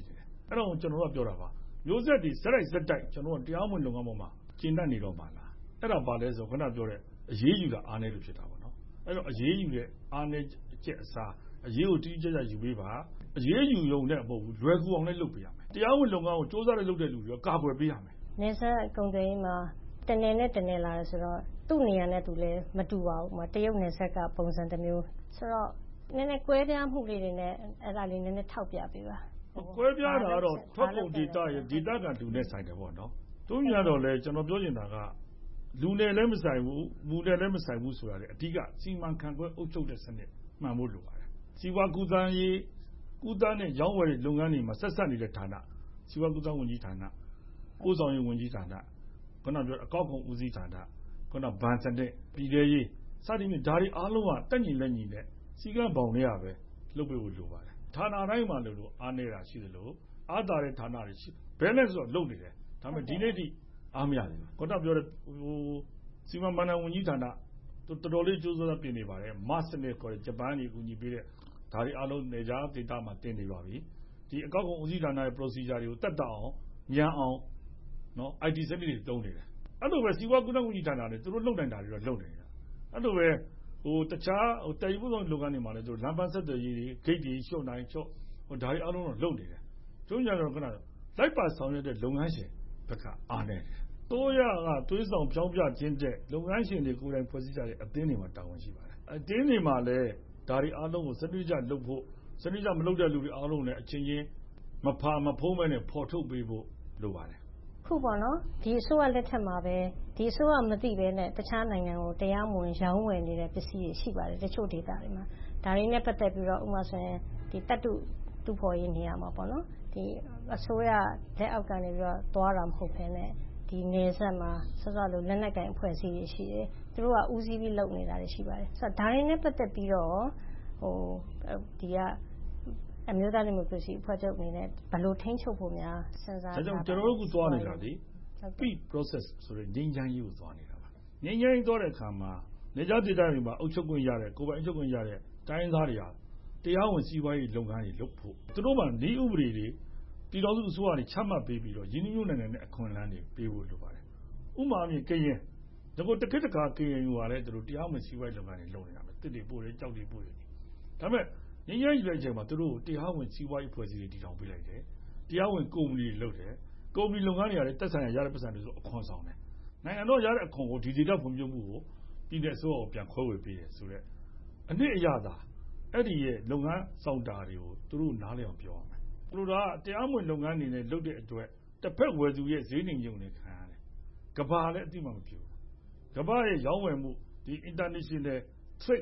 [SPEAKER 11] အဲ့တော့ကျွန်တော်တို့ကပြောတာပါမျိုးဆက်ဒီစက်လိုက်စက်တိုက်ကျွန်တော်တို့တရားဝင်လုပ်ငန်းပေါ်မှာကျင့်တတ်နေတော့မှလားအဲ့ဒါပါလဲဆိုခဏပြောတဲ့အရေးယူတာအားနည်းလို့ဖြစ်တာပေါ့နော်အဲ့တော့အရေးယူတဲ့အားနည်းချက်အစားအရေးကိုတိတိကျကျယူပေးပါအရေးယူရုံနဲ့မဟုတ်ဘူးလွယ်ကူအောင်လည်းလုပ်ပေးရမယ်တရားဝင်လုပ်ငန်းကိုစ조사တဲ့လုပ်တဲ့လူတွေကကာကွယ်ပေးရမယ်
[SPEAKER 10] နေဆက်ကုန်သွယ်ရေးမှာတနေနဲ့တနေလာတယ်ဆိုတော့သူ့နေရာနဲ့သူလည်းမတူပါဘူး။တရုတ်နယ်ဆက်ကပုံစံတစ်မျိုးဆိုတော့နည်းနည်းကွဲပြားမှုလေးတွေနဲ့အဲ့ဒါလေးနည်းနည်းထောက်ပြပေးပါ
[SPEAKER 11] ။ကွဲပြားတာကတော့ထွက်ကုန်ဒေတာရဲ့ဒေတာကလူနဲ့ဆိုင်တယ်ပေါ့နော်။တို့ညာတော့လေကျွန်တော်ပြောချင်တာကလူနဲ့လည်းမဆိုင်ဘူးမူနဲ့လည်းမဆိုင်ဘူးဆိုတာလေအဓိကစီမံခန့်ခွဲအုပ်ချုပ်တဲ့စနစ်မှန်ဖို့လိုပါတယ်။စီဝါကူတန်းရေးကုသနဲ့ရောင်းဝယ်တဲ့လုပ်ငန်းတွေမှာဆက်ဆက်နေတဲ့ဌာနစီဝါကူတန်းဝန်ကြီးဌာနပို့ဆောင်ရေးဝန်ကြီးဌာနခုနပြောအကောက်ခွန်ဦးစီးဌာနခုနဗန်စတဲ့ပြည်ထောင်ရေးစသည်ဖြင့်ဒါတွေအားလုံးကတက်ညီလက်ညီနဲ့စီကံပေါင်တွေကပဲလုပ်ပေးဖို့လိုပါတယ်ဌာနတိုင်းမှာလို့အားနေတာရှိသလိုအားတာတဲ့ဌာနတွေရှိဘယ်နဲ့ဆိုတော့လုပ်နေတယ်ဒါပေမဲ့ဒီနေ့ထိအားမရတယ်ခုနပြောတဲ့စီမံဘဏ္ဍာဝန်ကြီးဌာနတော်တော်လေးကြိုးစားပြင်နေပါတယ်မတ်စနဲ့ခေါ်တဲ့ဂျပန်ကြီးကူညီပေးတဲ့ဒါတွေအားလုံးနေကြဒေတာမှာတင်နေပါပြီဒီအကောက်ခွန်ဦးစီးဌာနရဲ့ procedure တွေကိုတက်တာအောင်မြန်အောင်နော် IT စနစ်တွေတုံးနေတယ်အဲ့လိုပဲစီဝါကူတန်းဝန်ကြီးဌာနတွေသူတို့လုပ်နိုင်တာတွေတော့လုပ်နေတာအဲ့လိုပဲတခြားတည်ယူဖို့လုပ်ငန်းတွေမှာလည်းသူတို့လမ်းပန်းဆက်သွယ်ရေးတွေဂိတ်တွေရှုပ်နိုင်ချော့ဒါတွေအားလုံးတော့လုပ်နေတယ်တို့ညာတော့ခဏလိုက်ပါဆောင်ရွက်တဲ့လုပ်ငန်းရှင်ဘက်ကအားနေတယ်တိုးရကသွေးဆောင်ဖြောင်းပြခြင်းတဲ့လုပ်ငန်းရှင်တွေကိုယ်တိုင်ဖွဲ့စည်းကြတဲ့အသင်းတွေမှာတာဝန်ရှိပါတယ်အသင်းတွေမှာလည်းဒါတွေအားလုံးကိုစနစ်တကျလုပ်ဖို့စနစ်ကျမလုပ်တဲ့လူတွေအားလုံးလည်းအချင်းချင်းမဖာမဖုံးမဲနဲ့ပေါ်ထုတ်ပေးဖို့လိုပါတယ်
[SPEAKER 10] ခုပေါ့နော်ဒီအစိုးရလက်ထက်မှာပဲဒီအစိုးရမသိပဲနဲ့တခြားနိုင်ငံကိုတရားမဝင်ရောင်းဝယ်နေတဲ့ပစ္စည်းတွေရှိပါတယ်တချို့ဒေသတွေမှာဒါတွေနဲ့ပတ်သက်ပြီးတော့ဥပမာဆိုရင်ဒီတတုတူဖော်ရေးနေရာမှာပေါ့နော်ဒီအစိုးရလက်အောက်ကနေပြီးတော့သွားတာမဟုတ်ဘဲနဲ့ဒီနေဆက်မှာစောစောလိုလက်နက်ကင်အဖွဲ့အစည်းတွေရှိတယ်သူတို့ကဦးစီးပြီးလုပ်နေတာတွေရှိပါတယ်ဆိုတော့ဒါတွေနဲ့ပတ်သက်ပြီးတော့ဒီကအမျိုးသားဒီမိုကရေစီအဖွဲ့ချုပ်အနေနဲ့ဘယ်လိုထိန်းချုပ်ဖို့များစဉ်းစား
[SPEAKER 11] တာဒါကြောင့်ကျွန်တော်တို့ကသွားနေတာလေ peace process ဆိုတဲ့ငြိမ်းချမ်းရေးကိုသွားနေတာပါငြိမ်းချမ်းရေးသွားတဲ့အခါမှာနေကြဒေသတွေမှာအုပ်ချုပ်ခွင့်ရတဲ့ကိုယ်ပိုင်အုပ်ချုပ်ခွင့်ရတဲ့တိုင်းသားတွေဟာတရားဝင်စီးပွားရေးလုပ်ငန်းတွေလုပ်ဖို့သူတို့မှနေဥပဒေတွေပြည်တော်စုအစိုးရတွေချမှတ်ပေးပြီးတော့ရင်းနှီးမြှုပ်နှံတဲ့အခွင့်အလမ်းတွေပေးဖို့လိုပါတယ်ဥပမာအမြင်ကရင်ဒါကိုတစ်ခါတစ်ခါကရင်ယူရလဲသူတို့တရားဝင်စီးပွားရေးလုပ်ငန်းတွေလုပ်နေတာပဲတစ်တွေပို့တယ်ကြောက်တွေပို့တယ်ဒါပေမဲ့ငင်းရည်ရွယ်ချက်မှာသူတို့တရားဝင်စီးပွားရေးဖွဲ့စည်းတွေတည်ထောင်ပေးလိုက်တယ်တရားဝင်ကုမ္ပဏီတွေလုပ်တယ်ကုမ္ပဏီလုပ်ငန်းတွေကလည်းတက်ဆိုင်ရတဲ့ပတ်စံတွေဆိုအခွန်ဆောင်တယ်နိုင်ငံတော်ရတဲ့အခွန်ကိုဒီဒေတာဖွံ့ဖြိုးမှုကိုပြည်내အစိုးရကိုပြန်ခွဲဝေပေးတယ်ဆိုတော့အနည်းအရသာအဲ့ဒီရဲ့လုပ်ငန်းဆောင်တာတွေကိုသူတို့နားလည်အောင်ပြောရမယ်သူတို့ကတရားမဝင်လုပ်ငန်းတွေနဲ့လုပ်တဲ့အတွက်တစ်ဖက်ဝယ်သူရဲ့ဈေးနှိမ်ညွန့်နေခံရတယ်ကဘာလည်းအတိမမပြုဘူးကဘာရဲ့ရောင်းဝယ်မှုဒီ international trade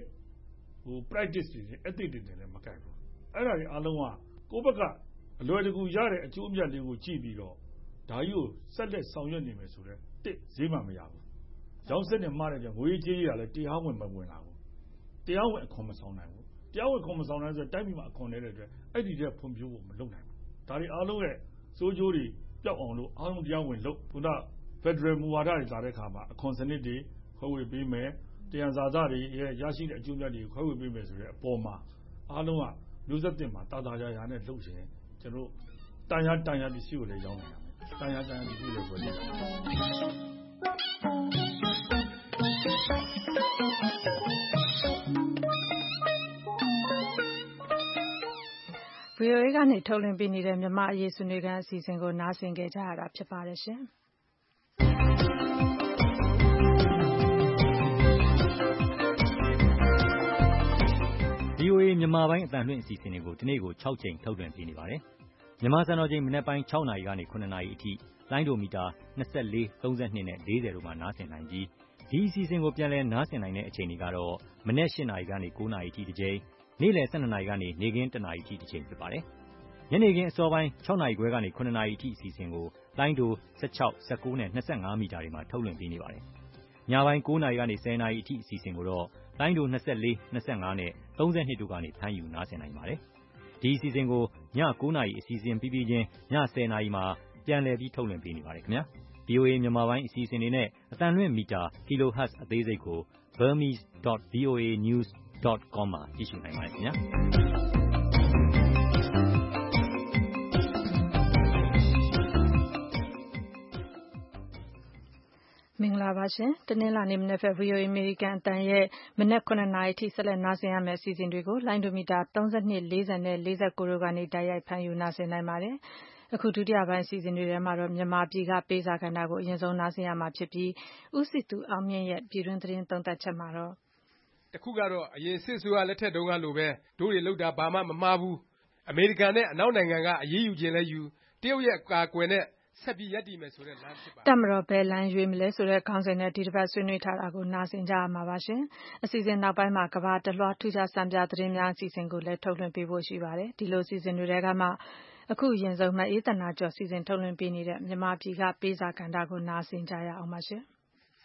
[SPEAKER 11] practice တွေ ethics တွေလည်းမကိုက်ဘူးအဲ့ဒါတွေအားလုံးကကိုယ့်ဘက်ကအလွယ်တကူရတဲ့အကျိုးအမြတ်လေးကိုကြည့်ပြီးတော့ဒါကြီးကိုဆက်လက်ဆောင်ရွက်နေမယ်ဆိုတော့တစ်ဈေးမှမရဘူးရောင်းစစ်နဲ့မှားတဲ့ကြောင့်ငွေကြေးရလည်းတရားဝင်မဝင်လာဘူးတရားဝင်အခွန်မဆောင်နိုင်ဘူးတရားဝင်ခွန်မဆောင်နိုင်ဆိုတိုင်းပြည်မှာအခွန်နေတဲ့အတွက်အဲ့ဒီတဲ့ဖွံ့ဖြိုးဖို့မလုပ်နိုင်ဘူးဒါတွေအားလုံးရဲ့စိုးကျိုးတွေပျောက်အောင်လို့အားလုံးတရားဝင်လုပ်ခုန Federal မူဝါဒတွေလာတဲ့အခါမှာအခွန်စနစ်တွေခွဲဝေပေးမယ်တရားစာသားတွေရဲ့ရရှိတဲ့အကျိုးအမြတ်တွေကိုခွဲဝေပေးမယ်ဆိုတဲ့အပေါ်မှာအားလုံးကမျိုးဆက်တင်မှာတာတာယာယာနဲ့လုပ်ရင်ကျွန်တော်တန်ရာပစ္စည်းကိုလည်းရောင်းနိုင်တာတန်ရာပစ္စည်းတွေဝယ်နေတာ
[SPEAKER 2] VOA ကနေထုတ်လွှင့်ပေးနေတဲ့မြန်မာအရေးဆွေးနွေးခန်းအစီအစဉ်ကိုနားဆင်ကြရတာဖြစ်ပါတယ်ရှင်။
[SPEAKER 5] VOA မြန်မာပိုင်းအသံလွှင့်အစီအစဉ်တွေကိုဒီနေ့ကို6ချိန်ထုတ်လွှင့်ပေးနေပါတယ်။မြန်မာစံတော်ချိန်မနက်ပိုင်း6နာရီကနေ9နာရီအထိလိုင်းဒိုမီတာ24 32နဲ့40တို့မှာနားဆင်နိုင်ပြီးဒီအစီအစဉ်ကိုပြန်လည်နားဆင်နိုင်တဲ့အချိန်တွေကတော့မနက်8နာရီကနေ9နာရီအထိတစ်ချိန်နေ့လယ်12နာရီကနေနေ့ခင်း1နာရီအထိတစ်ချိန်ဖြစ်ပါတယ်။ညနေခင်းအစောပိုင်း6နာရီခွဲကနေ9နာရီအထိအစီအစဉ်ကိုလိုင်းဒို16 19နဲ့25မီတာတွေမှာထုတ်လွှင့်ပေးနေပါတယ်။ညပိုင်း9နာရီကနေ10နာရီအထိအစီအစဉ်ကိုတော့လိုင်းဒို24 25နဲ့32တို့ကနေဖမ်းယူနားဆင်နိုင်ပါတယ်။ဒီအစီအစဉ်ကိုည9နာရီအစီအစဉ်ပြီးပြီးချင်းည10နာရီမှာပြန်လည်ပြီးထုတ်လွှင့်ပေးနေပါတယ်ခင်ဗျာ။ VOA မြန်မာပိုင်းအစီအစဉ်တွေနဲ့အသံလွှင့်မီတာ kilohertz အသေးစိတ်ကို burmese.voanews.com မှာကြည့်ရှုနိုင်ပါတယ်ခင်ဗျာ။
[SPEAKER 2] မင်္ဂလာပါရှင်။တနင်္လာနေ့မနက်ဖက် VOA အမေရိကန်အသံရဲ့မနက် 9 နာရီထိဆက်လက်နားဆင်ရမယ့်အစီအစဉ်တွေကိုလိုင်းဒိုမီတာ32 40နဲ့49တို့ကနေတိုက်ရိုက်ဖမ်းယူနားဆင်နိုင်ပါတယ်။အခုဒုတိယပိုင်းအစီအစဉ်တွေထဲမှာတော့မြန်မာပြည်ကပေးစာကဏ္ဍကိုအရင်ဆုံးနားဆင်ရမှာဖြစ်ပြီးဦးစီသူအောင်မြင့်ရဲ့ပြည်တွင်းသတင်းသုံးသပ်ချက်မှာတော့
[SPEAKER 12] တခုကတော့အရင်စစ်ဆိုးရလက်ထက်တုန်းကလိုပဲတို့တွေလောက်တာဘာမှမမှားဘူးအမေရိကန်နဲ့အနောက်နိုင်ငံကအရေးယူခြင်းလဲယူတရုတ်ရဲ့ကာကွယ်နဲ့ဆက်ပြီးရပ်တည်မယ်ဆိုတဲ့လမ်းဖြစ်ပါတယ်
[SPEAKER 2] ။တပ်မတော်ဘယ်လမ်းရွေးမလဲဆိုတဲ့ခေါင်းစဉ်နဲ့ဒီတစ်ပတ်ဆွေးနွေးထားတာကိုနားဆင်ကြရမှာပါရှင်။အစီအစဉ်နောက်ပိုင်းမှာကမ္ဘာတလွှားထူးခြားစံပြသတင်းများအစီအစဉ်ကိုလည်းထုတ်လွှင့်ပေးဖို့ရှိပါတယ်။ဒီလိုအစီအစဉ်တွေထဲကမှအခုအရင်ဆုံးမအေးသနာကျော်စီစဉ်ထုတ်လွှင့်ပေးနေတဲ့မြန်မာပြည်ကပေးစာကဏ္ဍကိုနားဆင်ကြရအောင်ပါရှင်။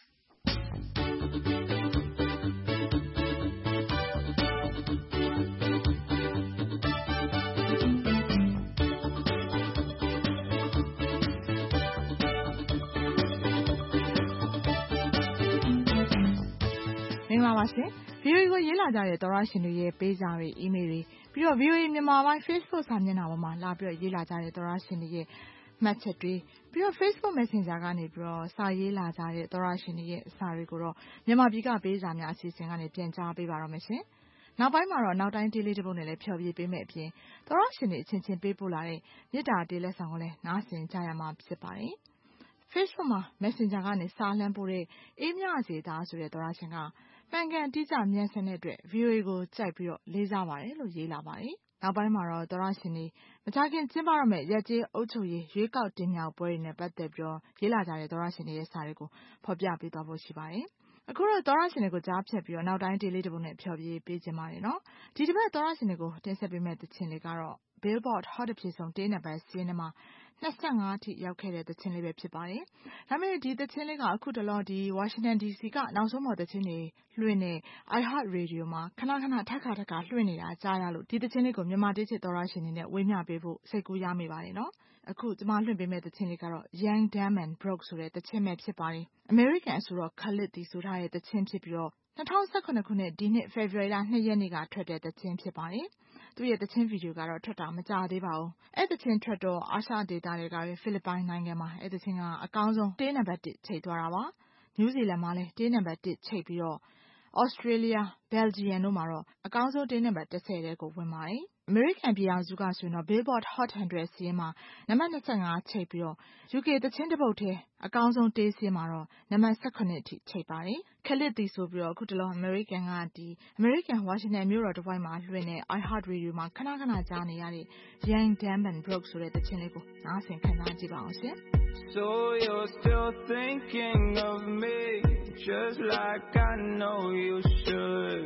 [SPEAKER 8] မင်္ဂလာပါရှင်။ VOA ကိုရေးလာကြတဲ့သောရရှင်တွေရဲ့ပေးစာတွေအီးမေးလ်တွေပြီးတော့ VOA မြန်မာပိုင်း Facebook စာမျက်နှာပေါ်မှာလာပြီးတော့ရေးလာကြတဲ့သောရရှင်တွေရဲ့မှတ်ချက်တွေပြီးတော့ Facebook Messenger ကနေပြီးတော့စာရေးလာကြတဲ့သောရရှင်တွေရဲ့စာတွေကိုတော့မြန်မာပြည်ကပေးစာများအစီအစဉ်ကနေပြန်ကြားပေးပါတော့မယ်ရှင်။နောက်ပိုင်းမှာတော့နောက်တိုင်းတေးလေးတစ်ပုဒ်နဲ့လည်းဖျော်ဖြေပေးမယ်အပြင်သောရရှင်တွေအချင်းချင်းပေးပို့လာတဲ့မေတ္တာတေးလက်ဆောင်ကိုလည်းနားဆင်ကြရမှာဖြစ်ပါတယ်။ Facebook မှာ Messenger ကနေစာလှမ်းပို့တဲ့အေးမြစေသားဆိုတဲ့သောရရှင်ကမှန်ကန်တိကျမြန်ဆန်တဲ့အတွက် VOA ကိုကြိုက်ပြီးတော့လေးစားပါတယ်လို့ရေးလာပါတယ်။နောက်ပိုင်းမှာတော့သောရရှင်တွေမကြာခင်ကျင်းပရမယ့်ရက်ကျေးအုပ်ချုပ်ရေးရွေးကောက်တင်မြှောက်ပွဲတွေနဲ့ပတ်သက်ပြီးတော့ရေးလာကြတဲ့သောရရှင်တွေရဲ့စာတွေကိုဖော်ပြပေးသွားဖို့ရှိပါတယ်။အခုတော့သောရရှင်တွေကိုကြားဖြတ်ပြီးတော့နောက်တိုင်းဒေးလေးတစ်ပုဒ်နဲ့ဖျော်ဖြေပေးခြင်းပါတယ်နော်။ဒီတစ်ပတ်သောရရှင်တွေကိုတင်ဆက်ပေးမယ့်သချင်းလေးကတော့ Billboard Hot အဖြစ်ဆုံးတေးနံပါတ်စီးနှမှာ25အထိရောက်ခဲ့တဲ့သချင်းလေးပဲဖြစ်ပါတယ်။ဒါပေမဲ့ဒီသချင်းလေးကအခုတလောဒီ Washington DC ကနောက်ဆုံးပေါ်သချင်းတွေလွှင့်တဲ့ iHeart Radio မှာခဏခဏထပ်ခါလွှင့်နေတာကြားရလို့ဒီသချင်းလေးကိုမြန်မာတေးချစ်သောရရှင်တွေနဲ့ဝေမျှပေးဖို့စိတ်ကူးရမိပါတယ်နော်။အခုကျွန်မလွှင့်ပေးမယ့်သချင်းလေးကတော့ Young Dumb and Broke ဆိုတဲ့သချင်းပဲဖြစ်ပါတယ်။ American ဆိုတော့ Khalid တီဆိုထားတဲ့သချင်းဖြစ်ပြီးတော့2018ခုနှစ်ဒီနှစ် February လ 2 ရက်နေ့ကထွက်တဲ့သချင်းဖြစ်ပါတယ်။သူ့ရဲ့သချင်းဗီဒီယိုကတော့ထွက်တာမကြာသေးပါဘူး။အဲ့သချင်းထွက်တော့အာရှဒေသတွေကဖိလစ်ပိုင်နိုင်ငံမှာအဲ့သချင်းကအကောင်းဆုံးတေးနံပါတ်1ချိတ်သွားတာပါ။နယူးဇီလန်မှာလည်းတေးနံပါတ်1ချိတ်ပြီးတော့Australia, Belgium တို့မှာတော့အကောင်းဆုံးတေးနံပါတ်10ထဲကိုဝင်ပါတယ်။ American ပြည်အောင်စုကဆိုရင်တော့ Billboard Hot 100စီးရင်မှာနံပါတ်25ချိတ်ပြီးတော့ UK သချင်းတစ်ပုဒ်ထဲအကောင်းဆုံးတေးစီးမှာတော့နံပါတ်18အထိချိတ်ပါတယ်။ Khalid တီဆိုပြီးတော့အခုတလော American ကဒီ American Washington မြို့တော်တစ်ဝိုက်မှာလွှင့်တဲ့ iHeart Radio မှာခဏကြားနေရတဲ့ Young Dumb and Broke ဆိုတဲ့သချင်းလေးကိုနားဆင်ခံစားကြည့်ပါအောင်ရှင်။
[SPEAKER 13] So you're still thinking of me just like I know you should.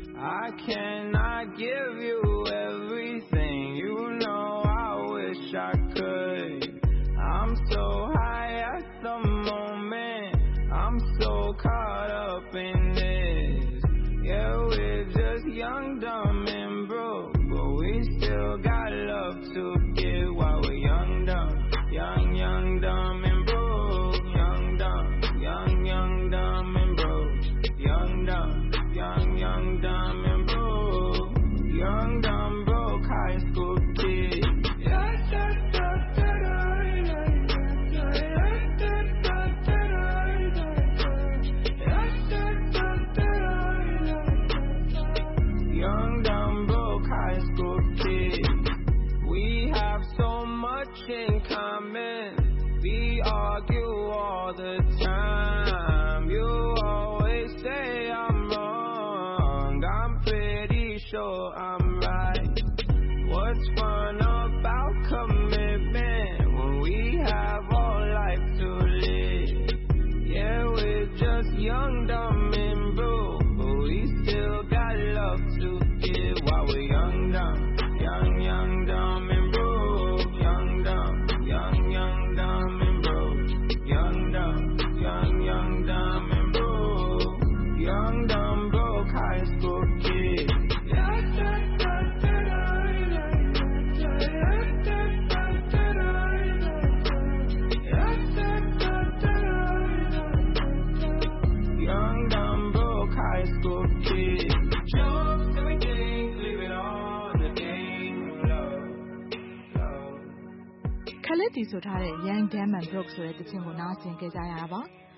[SPEAKER 13] I cannot give you everything, you know I wish I could. I'm so high at the moment, I'm so caught up in this. Yeah, we're just young, dumb and broke, but we still got love to give while we're young, dumb, young, dumb and broke. Young, dumb and broke. Young, dumb and broke. Young, dumb, broke high school kid. Young, dumb, broke high school kid. We have so much in common. We argue all the time. You always say I'm wrong. I'm pretty sure I'm right. What's fun about commitment when we have all life to live? Yeah, we're just young, dumb and broke, but we still got love to give while we're young, dumb, young, dumb and broke. Young, dumb and broke. Young, dumb and broke. Young, dumb, broke high school kid. Young, dumb, broke high school kid. Jokes, everything, leave it on the game. Love.
[SPEAKER 8] Khalid တီဆိုထားတဲ့ Young Dumb and Broke ဆိုတဲ့သချင်းကိုနားဆင်ကြရတာပါ။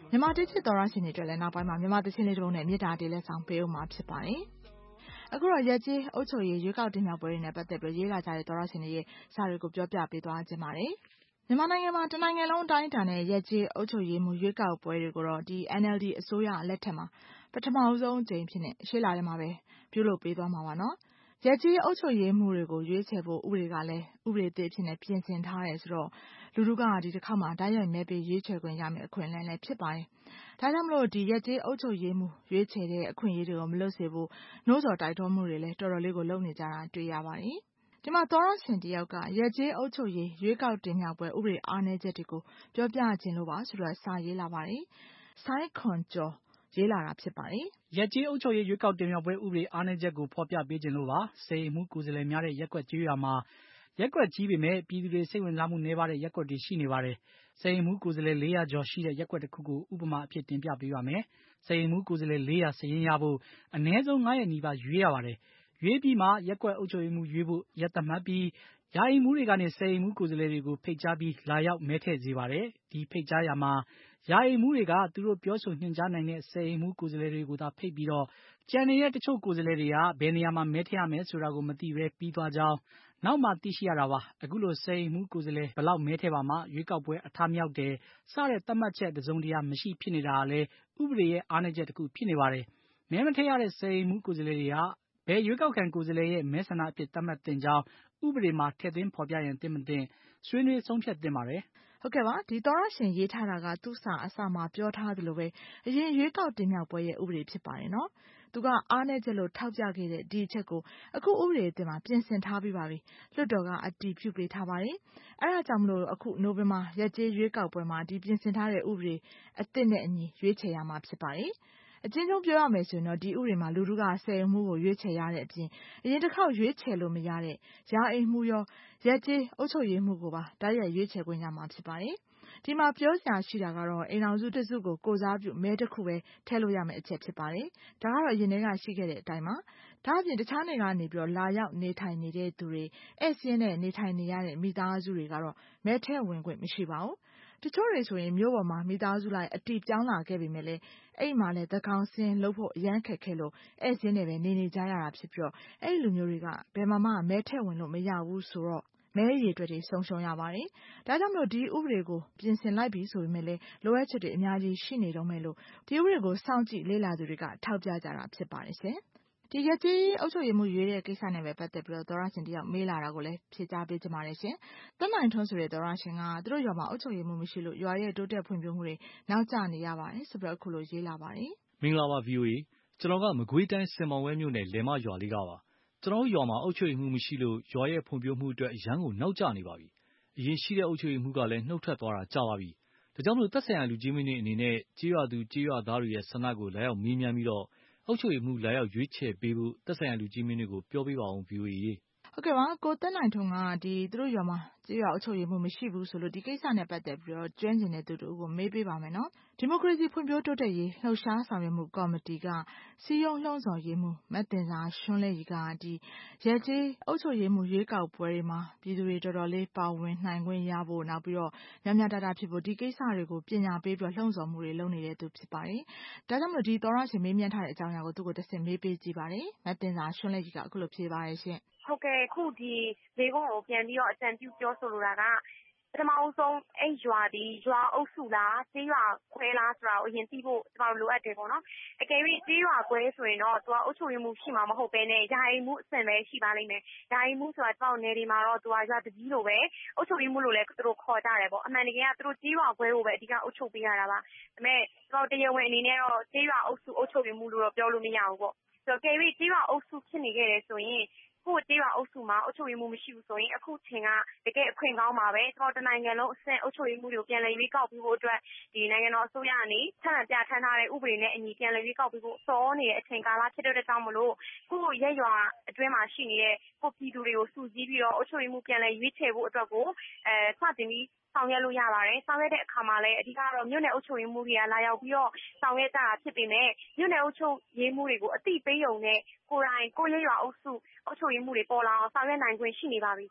[SPEAKER 8] မြန်မာတစ်ချစ်သောရရှင်တွေအတွက်လည်းနောက်ပိုင်းမှာမြန်မာသချင်းလေးတစ်ပုဒ်နဲ့မေတ္တာတေးလက်ဆောင်ပေးဦးမှာဖြစ်ပါတယ်။အခုတော့ရက်ကြီးအုပ်ချုပ်ရေးရွေးကောက်တင်မြှောက်ပွဲတွေနဲ့ပတ်သက်ပြီးရေးလာကြတဲ့သောရရှင်တွေရဲ့စာတွေကိုပြောပြပေးသွားခြင်းပါတယ်။မြန်မာနိုင်ငံမှာတနိုင်ငံလုံးအတိုင်းအတာနဲ့ရက်ကြီးအုပ်ချုပ်ရေးမှုရွေးကောက်ပွဲတွေကိုတော့ဒီ NLD အစိုးရလက်ထက်မှာပထမဆုံးအကြိမ်ဖြစ်နေရှေ့လာထဲမှာပဲပြုလုပ်ပေးသွားမှာပါနော်။ရက်ကြီးအုပ်ချုပ်ရေးမှုတွေကိုရွေးချယ်ဖို့ဥပဒေကလည်းဥပဒေသစ်အဖြစ်နဲ့ပြင်ဆင်ထားတယ်ဆိုတော့လူထုကဒီတစ်ခါမှတိုက်ရိုက်မဲပေးရွေးချယ်ခွင့်ရမယ်အခွင့်အလမ်းလည်းဖြစ်ပါတယ်။ဒါကြောင့်မလို့ဒီရက်ကြီးအုပ်ချုပ်ရေးမှုရွေးချယ်တဲ့အခွင့်အရေးတွေကိုမလွတ်စေဖို့နှိုးဆော်တိုက်တွန်းမှုတွေလည်းတော်တော်လေးကိုလုပ်နေကြတာတွေ့ရပါတယ်။ဒီမှာသောရရှင်တယောက်ကရက်ကြီးအုပ်ချုပ်ရေးရွေးကောက်တင်မြှောက်ပွဲဥပဒေအားနည်းချက်တွေကိုပြောပြခြင်းလို့ပါဆိုတော့စာရေးလာပါတယ်။ဆိုင်းခွန်ကျော်ရေးလာတာဖြစ်ပါတယ်
[SPEAKER 14] ။ရက်ကြီးအုပ်ချုပ်ရေးရွေးကောက်တင်မြှောက်ပွဲဥပဒေအားနည်းချက်ကိုဖော်ပြပေးခြင်းလို့ပါ။စေမှုကိုယ်စားလှယ်များတဲ့ရက်ကွက်ကျေးရွာမှာရက်ကွက်ကြီးပေမဲ့ပြည်သူတွေစိတ်ဝင်စားမှုနည်းပါးတဲ့ရက်ကွက်တွေရှိနေပါတယ်။စေမှုကိုယ်စားလှယ်400ကျော်ရှိတဲ့ရက်ကွက်တစ်ခုကိုဥပမာအဖြစ်တင်ပြပေးပါမယ်။စေမှုကိုယ်စားလှယ်400စရင်ရဖို့အနည်းဆုံး9ရက်နီးပါးရွေးရပါတယ်။ရွေးပြီးမှရက်ကွက်အုပ်ချုပ်ရေးမှုရွေးဖို့ရက်သတ်မှတ်ပြီးယာယီမှုတွေကနေစေမှုကိုယ်စားလှယ်တွေကိုဖိတ်ကြားပြီးလာရောက်မဲထည့်စေပါတယ်။ဒီဖိတ်ကြားရာမှာယာယီမှုတွေကသူတို့ပြောဆိုညွှန်ကြားနိုင်တဲ့စေမှုကိုယ်စားလှယ်တွေကိုသာဖိတ်ပြီးတော့ကြံနေတဲ့တချို့ကိုယ်စားလှယ်တွေကဘယ်နေရာမှာမဲထည့်ရမယ်ဆိုတာကိုမသိပဲပြီးသွားကြောင်းနောက်မှသိရှိရတာပါ။အခုလိုစေမှုကိုယ်စားလှယ်ဘလောက်မဲထည့်ပါမှရွေးကောက်ပွဲအထမြောက်တယ်စတဲ့သတ်မှတ်ချက်တစုံတရာမရှိဖြစ်နေတာကလည်းဥပဒေရဲ့အားနည်းချက်တစ်ခုဖြစ်နေပါတယ်။မဲမထည့်ရတဲ့စေမှုကိုယ်စားလှယ်တွေကဘယ်ရွေးကောက်ခံကိုယ်စားလှယ်ရဲ့မဲဆန္ဒအဖြစ်သတ်မှတ်တင်ကြောင်းဥပဒေမှာထည့်သွင်းဖော်ပြရင်သင့်မသင့်ဆွေးနွေးဆုံးဖြတ်သင့်ပါတယ်
[SPEAKER 8] ။ဟုတ်ကဲ့ပါဒီသောရရှင်ရေးထားတာကသူ့စာအစမှာပြောထားသလိုပဲအရင်ရွေးကောက်တင်မြှောက်ပွဲရဲ့ဥပဒေဖြစ်ပါတယ်နော်။သူကအားနည်းချက်လို့ထောက်ပြခဲ့တဲ့ဒီအချက်ကိုအခုဥပဒေအသစ်မှာပြင်ဆင်ထားပြီးပါပြီ။လွှတ်တော်ကအတည်ပြုပေးထားပါတယ်။အဲဒါကြောင့်မလို့အခုနိုဝင်ဘာရက်ကျေးရွေးကောက်ပွဲမှာဒီပြင်ဆင်ထားတဲ့ဥပဒေအသစ်နဲ့အညီရွေးချယ်ရမှာဖြစ်ပါတယ်။အချင်းချင်းပြောရမယ်ဆိုရင်တော့ဒီဥပဒေမှာလူထုကဆယ်မှုကိုရွေးချယ်ရတဲ့အပြင်အရင်တစ်ခေါက်ရွေးချယ်လို့မရတဲ့ရာအိမ်မှုရောရက်ကျေးအုပ်ချုပ်ရေးမှုကိုပါတိုက်ရိုက်ရွေးချယ်ခွင့်ရမှာဖြစ်ပါတယ်။ဒီမှာပြောစရာရှိတာကတော့အိမ်တော်စုတစုကိုကိုစားပြုမဲတစ်ခုပဲထည့်လို့ရမယ့်အချက်ဖြစ်ပါတယ်။ဒါကတော့အရင်တည်းကရှိခဲ့တဲ့အတိုင်းပါ။ဒါအပြင်တခြားနေကနေပြီးတော့လာရောက်နေထိုင်နေတဲ့သူတွေဧည့်စာရင်းနဲ့နေထိုင်နေရတဲ့မိသားစုတွေကတော့မဲထည့်ဝင်ခွင့်မရှိပါဘူး။တချို့တွေဆိုရင်မြို့ပေါ်မှာမိသားစုလိုက်အတီပြောင်းလာခဲ့ပေမဲ့လည်းအဲ့မှာလည်းသကောင်စင်းလုပ်ဖို့အရန်ခက်ခဲလို့ဧည့်စာရင်းနဲ့ပဲနေကြရတာဖြစ်ပြီးတော့အဲ့လူမျိုးတွေကဘယ်မှာမဲထည့်ဝင်လို့မရဘူးဆိုတော့မဲရည်အတွက်တွေဆုံးရှုံးရပါတယ်။ဒါကြောင့်မလို့ဒီဥပဒေကိုပြင်ဆင်လိုက်ပြီဆိုပေမဲ့လည်းလိုအပ်ချက်တွေအများကြီးရှိနေတော့မယ်လို့ဒီဥပဒေကိုစောင့်ကြည့်လေ့လာသူတွေကထောက်ပြကြတာဖြစ်ပါတယ်ရှင်။ဒီရက်ကြီးအုပ်ချုပ်ရေးမှုရွေးတဲ့ကိစ္စနဲ့ပဲပတ်သက်ပြီးတော့သောရရှင်တယောက်မေးလာတာကိုလည်းဖြေကြားပေးကြပါရရှင်။တနိုင်ထွန်းဆိုတဲ့သောရရှင်ကသူတို့ရွာမှာအုပ်ချုပ်ရေးမှုမရှိလို့ရွာရဲ့တိုးတက်ဖွံ့ဖြိုးမှုတွေနောက်ကျနေရပါတယ်ဆိုပြီးတော့အခုလိုရေးလာပါတယ်
[SPEAKER 15] ။မင်္ဂလာပါ VOA ကျွန်တော်ကမကွေးတိုင်းစင်မောင်ဝဲမြို့နယ်လယ်မရွာလေးကပါ။ကျွန်တော်ရွာမှာအုပ်ချုပ်ရေးမှုမရှိလို့ရွာရဲ့ဖွံ့ဖြိုးမှုအတွက်အရန်ကိုနောက်ကျနေပါပြီ။အရင်ရှိတဲ့အုပ်ချုပ်ရေးမှုကလည်းနှုတ်ထွက်သွားတာကြာပါပြီ။ဒါကြောင့်မလို့သက်ဆိုင်ရာလူကြီးမင်းတွေအနေနဲ့ကြေးရွာသူကြေးရွာသားတွေရဲ့ဆန္ဒကိုလာရောက်မေးမြန်းပြီးတော့အုပ်ချုပ်ရေးမှုလာရောက်ရွေးချယ်ပေးဖို့သက်ဆိုင်ရာလူကြီးမင်းတွေကိုပြောပေးပါအောင် VOA ရေ
[SPEAKER 8] ။ဟုတ်ကဲ့ပါကိုတက်နိုင်ထွန်းကသူတို့ရွာမှာကြေးရွာအုပ်ချုပ်ရေးမှုမရှိဘူးဆိုလို့ဒီကိစ္စနဲ့ပတ်သက်ပြီးတော့ကျွမ်းကျင်တဲ့သူတို့ကိုမေးပေးပါမယ်နော်။ဒီမိုကရေစီဖွံ့ဖြိုးတိုးတက်ရေးလှုပ်ရှားဆောင်ရွက်မှုကော်မတီကစီယုံလှုံ့ဆော်ရေးမှုမတ်တင်စာရွှန်းလဲရီကရက်ကျေးအုပ်ချုပ်ရေးမှုရွေးကောက်ပွဲတွေမှာပြည်သူတွေတော်တော်လေးပါဝင်နိုင်ခွင့်ရဖို့နောက်ပြီးတော့များများတာဖြစ်ဖို့ဒီကိစ္စတွေကိုပညာပေးပြီးတော့လှုံ့ဆော်မှုတွေလုပ်နေတဲ့သူဖြစ်ပါတယ်။ဒါကြောင့်မလို့ဒီသောရရှင်မေးမြန်းထားတဲ့အကြောင်းအရာကိုသူ့ကိုတစ်ဆင့်မေးပေးကြည့်ပါတယ်။မတ်တင်စာရွှန်းလဲရီကအခုလိုဖြေပါတယ်ရှင်
[SPEAKER 16] ။ဟုတ်ကဲ့ခုဒီဈေးကုန်းကိုပြန်ပြီးတော့အကြံပြုပြောဆိုလိုတာကပထမဆုံးအဲ့ရွာဒီရွာအုပ်စုလားကြေးရွာခွဲလားဆိုတာကိုအရင်သိဖို့ကျွန်တော်လိုအပ်တယ်ပေါ့နော်အကယ်၍ကြေးရွာခွဲဆိုရင်တော့သူကအုပ်ချုပ်ရေးမှုရှိမှာမဟုတ်ဘဲနဲ့ယာယီမှုအဆင့်ပဲရှိပါလိမ့်မယ်ယာယီမှုဆိုတာကျွန်တော်နယ်ဒီမှာတော့သူကရွာတကြီးလိုပဲအုပ်ချုပ်ရေးမှုလို့လည်းသူတို့ခေါ်ကြတယ်ပေါ့အမှန်တကယ်ကသူတို့ကြေးရွာခွဲကိုပဲအဓိကအုပ်ချုပ်ပေးရတာပါဒါပေမဲ့ကျွန်တော်တရားဝင်အနေနဲ့တော့ကြေးရွာအုပ်စုအုပ်ချုပ်ရေးမှုလို့တော့ပြောလို့မရဘူးပေါ့ဆိုတော့ကယ်၍ကြေးရွာအုပ်စုဖြစ်နေခဲ့တယ်ဆိုရင်ကိုကြေးရွာအုပ်စုမှာအုပ်ချုပ်ရေးမှုမရှိဘူးဆိုရင်အခုချိန်ကတကယ်အခွင့်ကောင်းပါပဲကျွန်တော်တနိုင်ငံလုံးအဆင့်အုပ်ချုပ်ရေးမှုတွေကိုပြန်လည်ရွေးကောက်ပြီးဖို့အတွက်ဒီနိုင်ငံတော်အစိုးရကနေထပ်ပြထမ်းထားတဲ့ဥပဒေနဲ့အညီပြန်လည်ရွေးကောက်ပြီးဖို့စောနေတဲ့အချိန်ကာလဖြစ်တဲ့ကြောင့်မလို့ကိုရက်ရွာအတွင်းမှာရှိနေတဲ့ကိုပြည်သူတွေကိုစုစည်းပြီးတော့အုပ်ချုပ်ရေးမှုပြန်လည်ရွေးချယ်ဖို့အတွက်ကိုစတင်ပြီးဆောင်ရွက်လို့ရပါတယ်ဆောင်ရွက်တဲ့အခါမှာလည်းအဓိကတော့မြို့နယ်အုပ်ချုပ်ရေးမှုတွေကလာရောက်ပြီးတော့ဆောင်ရွက်ကြတာဖြစ်ပေမဲ့မြို့နယ်အုပ်ချုပ်ရေးမှုတွေကိုအတိပေးုံနဲ့ကိုယ်တိုင်ကိုရက်ရွာအုပ်စုအုပ်ချုပ်ရေးမှုတွေပေါ်လာအောင်ဆောင်ရွက်နိုင်ခွင့်ရှိနေပါပြီ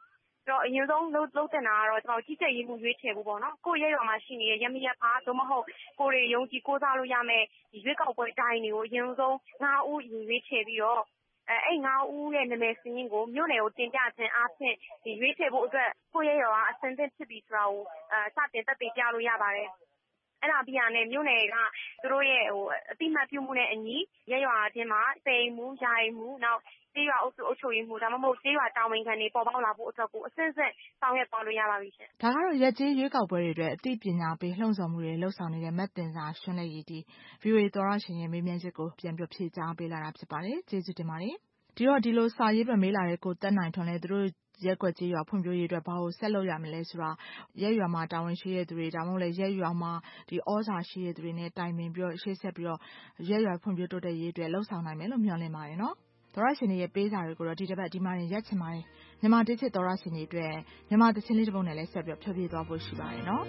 [SPEAKER 16] တော့အရင်ဆုံးလုပ်တဲ့နာကတော့ကြီးကြပ်ရေးမှုရွေးချယ်ဖို့ပေါ့နော်ကိုရဲ့ရွာမှာရှိနေတဲ့ရမရဖာသို့မဟုတ်ကိုတွေယုံကြည်ကိုးစားလို့ရမယ်ရွေးကောက်ပွဲတိုင်းတွေကိုအရင်ဆုံး9ဦးရွေးချယ်ပြီးတော့အဲ့9ဦးရဲ့နာမည်စာရင်းကိုမြို့နယ်ကိုတင်ပြခြင်းအားဖြင့်ဒီရွေးချယ်ဖို့အတွက်ကိုရဲ့ရွာကအဆင်သင့်ဖြစ်ပြီးဆိုတာကိုစတင်သက်သေပြလို့ရပါတယ်အဲ့ဒါပြရနဲ့မြို့နယ်ကသူတို့ရဲ့အတိမတ်ပြုမှုနဲ့အညီရက်ရွာချင်းမှာစိန်မှုယာယီမှုနောက်ကျေးရွာအုပ်ချုပ်ရေးမှုဒါမှမဟုတ်ကျေးရွာတာဝန်ခံတွေပေါ်ပေါက်လာဖို့အတွက်ကိုအဆင့်ဆင့်ဆောင်ရွက်သွားလို့ရပါပြီရှင်
[SPEAKER 8] ဒါကတော့ရက်ကျေးရွေးကောက်ပွဲတွေအတွက်အသိပညာပေးလှုံ့ဆော်မှုတွေလှုပ်ဆောင်နေတဲ့မတ်တင်စာရှင်းလင်းရေးဒီ VOA သောရရှင်ရဲ့မေးမြန်းချက်ကိုပြန်ပြဖြေကြားပေးလာတာဖြစ်ပါတယ်ကျေးဇူးတင်ပါတယ်ဒီလိုစာရေးပဲမေးလာတဲ့ကိုတက်နိုင်ထွန်းလဲသူတို့ရက်ကွက်ကြီးရွာဖွံ့ဖြိုးရေးအတွက်ဘာလို့ဆက်လုပ်ရမလဲဆိုတာရက်ရွာမှာတာဝန်ရှိတဲ့သူတွေဒါမှမဟုတ်လေရက်ရွာမှာဒီဩဇာရှိတဲ့သူတွေနဲ့တိုင်ပင်ပြီးတော့ရှေ့ဆက်ပြီးတော့ရက်ရွာဖွံ့ဖြိုးတိုးတက်ရေးအတွက်လှုပ်ဆောင်နိုင်မယ်လို့မျှော်လင့်ပါတယ်နော်သောရရှင်ရဲ့ပေးစာတွေကိုတော့ဒီတစ်ပတ်ဒီမှာရက်ချင်ပါတယ်မြန်မာတစ်ချစ်သောရရှင်တွေအတွက်မြန်မာတချင်းလေးတစ်ပုဒ်နဲ့လည်းဆက်ပြီးဖြေသွားဖို့ရှိပါတယ်နော်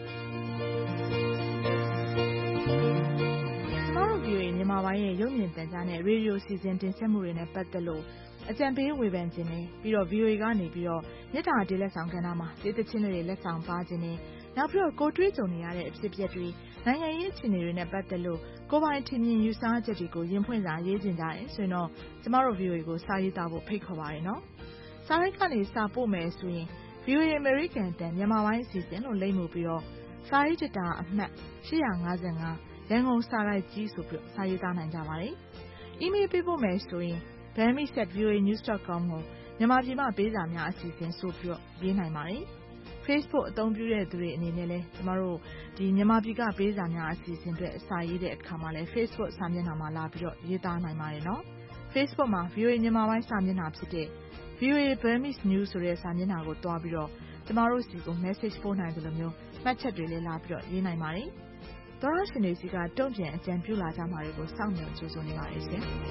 [SPEAKER 8] ကျမတို့ VOA မြန်မာပိုင်းရဲ့ရုပ်မြင်သံကြားနဲ့ရေဒီယိုစီစဉ်တင်ဆက်မှုတွေနဲ့ပတ်သက်လို့အကြံပေးဝေဖန်ခြင်းနဲ့ပြီးတော့ VOA ကနေပြီးတော့မြစ်တာဒေးလက်ဆောင်ကဏ္ဍမှာဒေသချင်းတွေလက်ဆောင်ပါခြင်းနဲ့နောက်ပြီးတော့ကိုတွေးကြုံနေရတဲ့အဖြစ်အပျက်တွေနိုင်ငံရေးအခြေအနေတွေနဲ့ပတ်သက်လို့ကိုပိုင်ထင်မြင်ယူဆချက်တွေကိုရင်ဖွင့်စာရေးခြင်းကြတယ်ဆိုရင်တော့ကျမတို့ VOA ကိုစာရေးသားဖို့ဖိတ်ခေါ်ပါရနော်စာရိုက်ကနေစာပို့မယ်ဆိုရင် VOA American တန်မြန်မာပိုင်းအစီအစဉ်လို့လိမ့်မှုပြီးတော့စာရေးတတာအမှတ်855ရန်ကုန်စာရိုက်ကြီးဆိုပြီးစာရေးသားနိုင်ကြပါတယ်။ email ပေးဖို့မယ်ဆိုရင်burmese@voanews.com ကိုမြန်မာပြည်မှာပေးစာများအစီအစဉ်ဆိုပြီးရေးနိုင်ပါတယ်။ Facebook အသုံးပြုတဲ့သူတွေအနေနဲ့လည်းကျမတို့ဒီမြန်မာပြည်ကပေးစာများအစီအစဉ်အတွက်စာရေးတဲ့အခါမှာလည်း Facebook စာမျက်နှာမှာလာပြီးတော့ရေးသားနိုင်ပါတယ်နော်။ Facebook မှာ VOA မြန်မာပိုင်းစာမျက်နှာဖြစ်တဲ့ VOA Burmese News ဆိုတဲ့စာမျက်နှာကိုတွားပြီးတော့ကျမတို့စီကို message ပို့နိုင်တယ်လို့မျိုးမှတ်ချက်တွေလည်းလာပြီးတော့ရေးနိုင်ပါတယ်။သောရရှင်တွေစီကတုံ့ပြန်အကြံပြုလာကြမှာတွေကိုစောင့်မျှော်ကြိုးစားနေပါတယ်ရှင်။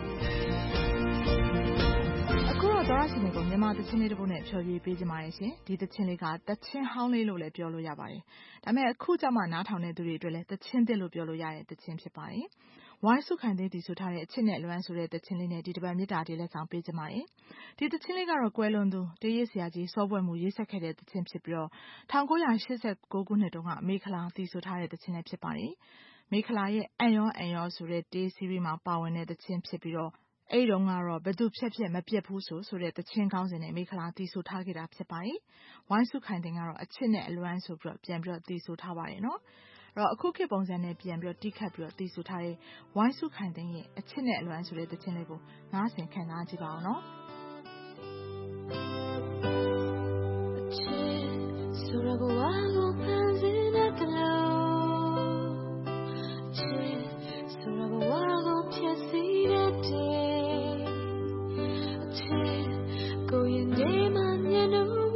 [SPEAKER 8] အခုတော့သောရရှင်တွေကိုမြန်မာသချင်းလေးတစ်ပုဒ်နဲ့ဖြော်ပြပေးကြပါရရှင်။ဒီသချင်းလေးကသချင်းဟောင်းလေးလို့လည်းပြောလို့ရပါတယ်။ဒါပေမဲ့အခုကျမှနားထောင်တဲ့သူတွေအတွက်လည်းသချင်းသစ်လို့ပြောလို့ရတဲ့သချင်းဖြစ်ပါတယ်။ဝိုင်းစုခိုင်သိန်းတည်ဆိုထားတဲ့အချစ်နဲ့လွမ်းဆိုတဲ့သချင်းလေးနဲ့ဒီတစ်ပတ်မြစ်တာဒေးလက်ဆောင်ပေးကြပါရစေ။ဒီသချင်းလေးကတော့ကွယ်လွန်သူတေးရေးဆရာကြီးစောပွဲမူရေးဆက်ခဲ့တဲ့သချင်းဖြစ်ပြီးတော့1989ခုနှစ်တုန်းကမေခလာတည်ဆိုထားတဲ့သချင်းလေးဖြစ်ပါတယ်။မေခလာရဲ့အန်ရောဆိုတဲ့တေးစီးရီးမှာပါဝင်တဲ့သချင်းဖြစ်ပြီးတော့အဲ့တုန်းကတော့ဘသူဖြက်ဖြက်မပြတ်ဘူးဆိုတဲ့သချင်းကောင်းစဉ်နဲ့မေခလာတည်ဆိုထားခဲ့တာဖြစ်ပါတယ်။ဝိုင်းစုခိုင်သိန်းကတော့အချစ်နဲ့အလွမ်းဆိုပြီးတော့ပြန်ပြီးတော့တည်ဆိုထားပါတယ်နော်။အဲ့တော့အခုခေတ်ပုံစံနဲ့ပြန်ပြီးတော့တိခတ်ပြီးတော့တည်ဆိုထားတဲ့ဝိုင်းစုခိုင်သိန်းရဲ့အချစ်နဲ့အလွမ်းဆိုတဲ့သချင်းလေးကိုနားဆင်ခံစားကြည့်ပါအောင်နော်အချစ်ဆိုရဘဝကိုဖန်ဆင်းတဲ့ကလေးအချစ်ဆိုရဘဝကိုဖြည့်ဆည်းတဲ့တဲ့အချစ်ကိုရင်ထဲမှာမြင်လို့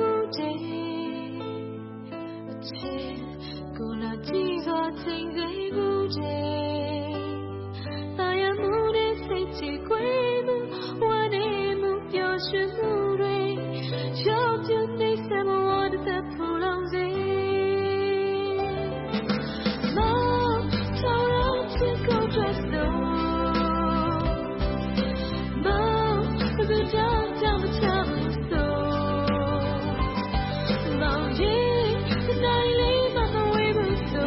[SPEAKER 8] တဲ့အချစ်ကိုလာကြည့်စွာချိန်စေဘူးတဲ့သာယာမှုနဲ့စိတ်ချခွေမှုဝမ်းနေမှုပျော်ရွှင်မှုတွေရောက်ပြနေစမဝတ်တဲ့ဖူလုံးစေမောင်ထောင်ရောချစ်ကို dress တော့မောင်ဘယ်ကြောင့်မချဘူးဆိုမောင်ရဲ့နိုင်လေးမမဝေးဘူးဆို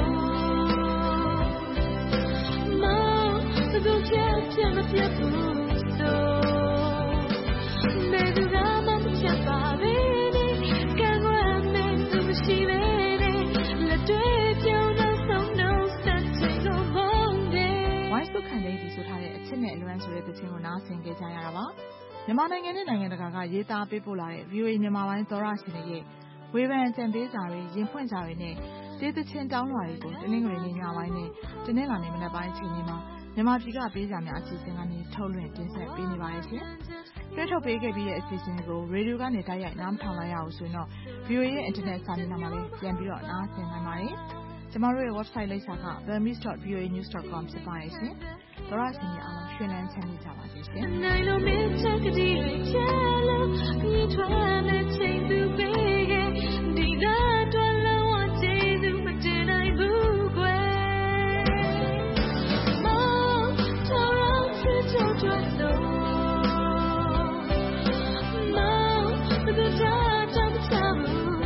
[SPEAKER 8] မောင်ဘယ်ကြောင့်မပြတ်ဘူးဆိုဘယ်သူကမှမချပါပဲနဲ့ကံကွယ်မဲ့သူမရှိပဲနဲ့လက်တွေ့ပြုံးလို့ဆုံးတော့ဆက်ချင်လို့မုန်းတယ်ဝိုင်းစုခံတဲ့ဒီဆိုထားတဲ့အချစ်နဲ့အလွမ်းဆိုတဲ့သချင်းကိုနားဆင်ကြကြရတာပါမြန်မာနိုင်ငံနဲ့နိုင်ငံတကာကရေးသားပေးပို့လာတဲ့ VOA မြန်မာပိုင်းသောရရှင်တွေရဲ့ဝေဖန်အကြံပေးစာတွေရင်ဖွင့်စာတွေနဲ့ဒေသချင်းတောင်းလွှာတွေကိုတနင်္ဂနွေနေ့ညပိုင်းနဲ့တနင်္လာနေ့မနက်ပိုင်းအချိန်တွေမှာမြန်မာပြည်ကပေးစာများအစီအစဉ်ကနေထုတ်လွှင့်တင်ဆက်ပေးနေပါတယ်ရှင်။တွဲထုတ်ပေးခဲ့ပြီးတဲ့အစီအစဉ်ကိုရေဒီယိုကနေတိုက်ရိုက်နားမထောင်လိုက်ရအောင်ဆိုရင်တော့ VOA ရဲ့ internet စာမျက်နှာမှာလည်းပြန်ပြီးတော့နားဆင်နိုင်ပါတယ်။ကျမတို့ရဲ့ website လိပ်စာက burmese.voanews.com ဖြစ်ပါတယ်ရှင်။သောရရှင်များအားလုံးရွှင်လန်းချမ်းမြေ့ကြပါစေရှင်။နိုင်လို့မင်းချက်ကတိတွေချလို့ဒီထွက်မဲ့ချိန်သူပေးခဲ့ဒီနာတော့လုံးဝချိန်သူမတင်နိုင်ဘူးကွယ်မောင်ထောင်ရောချစ်ချောချွတ်လို့မောင်ဘယ်သူကြောင့်မချဘူး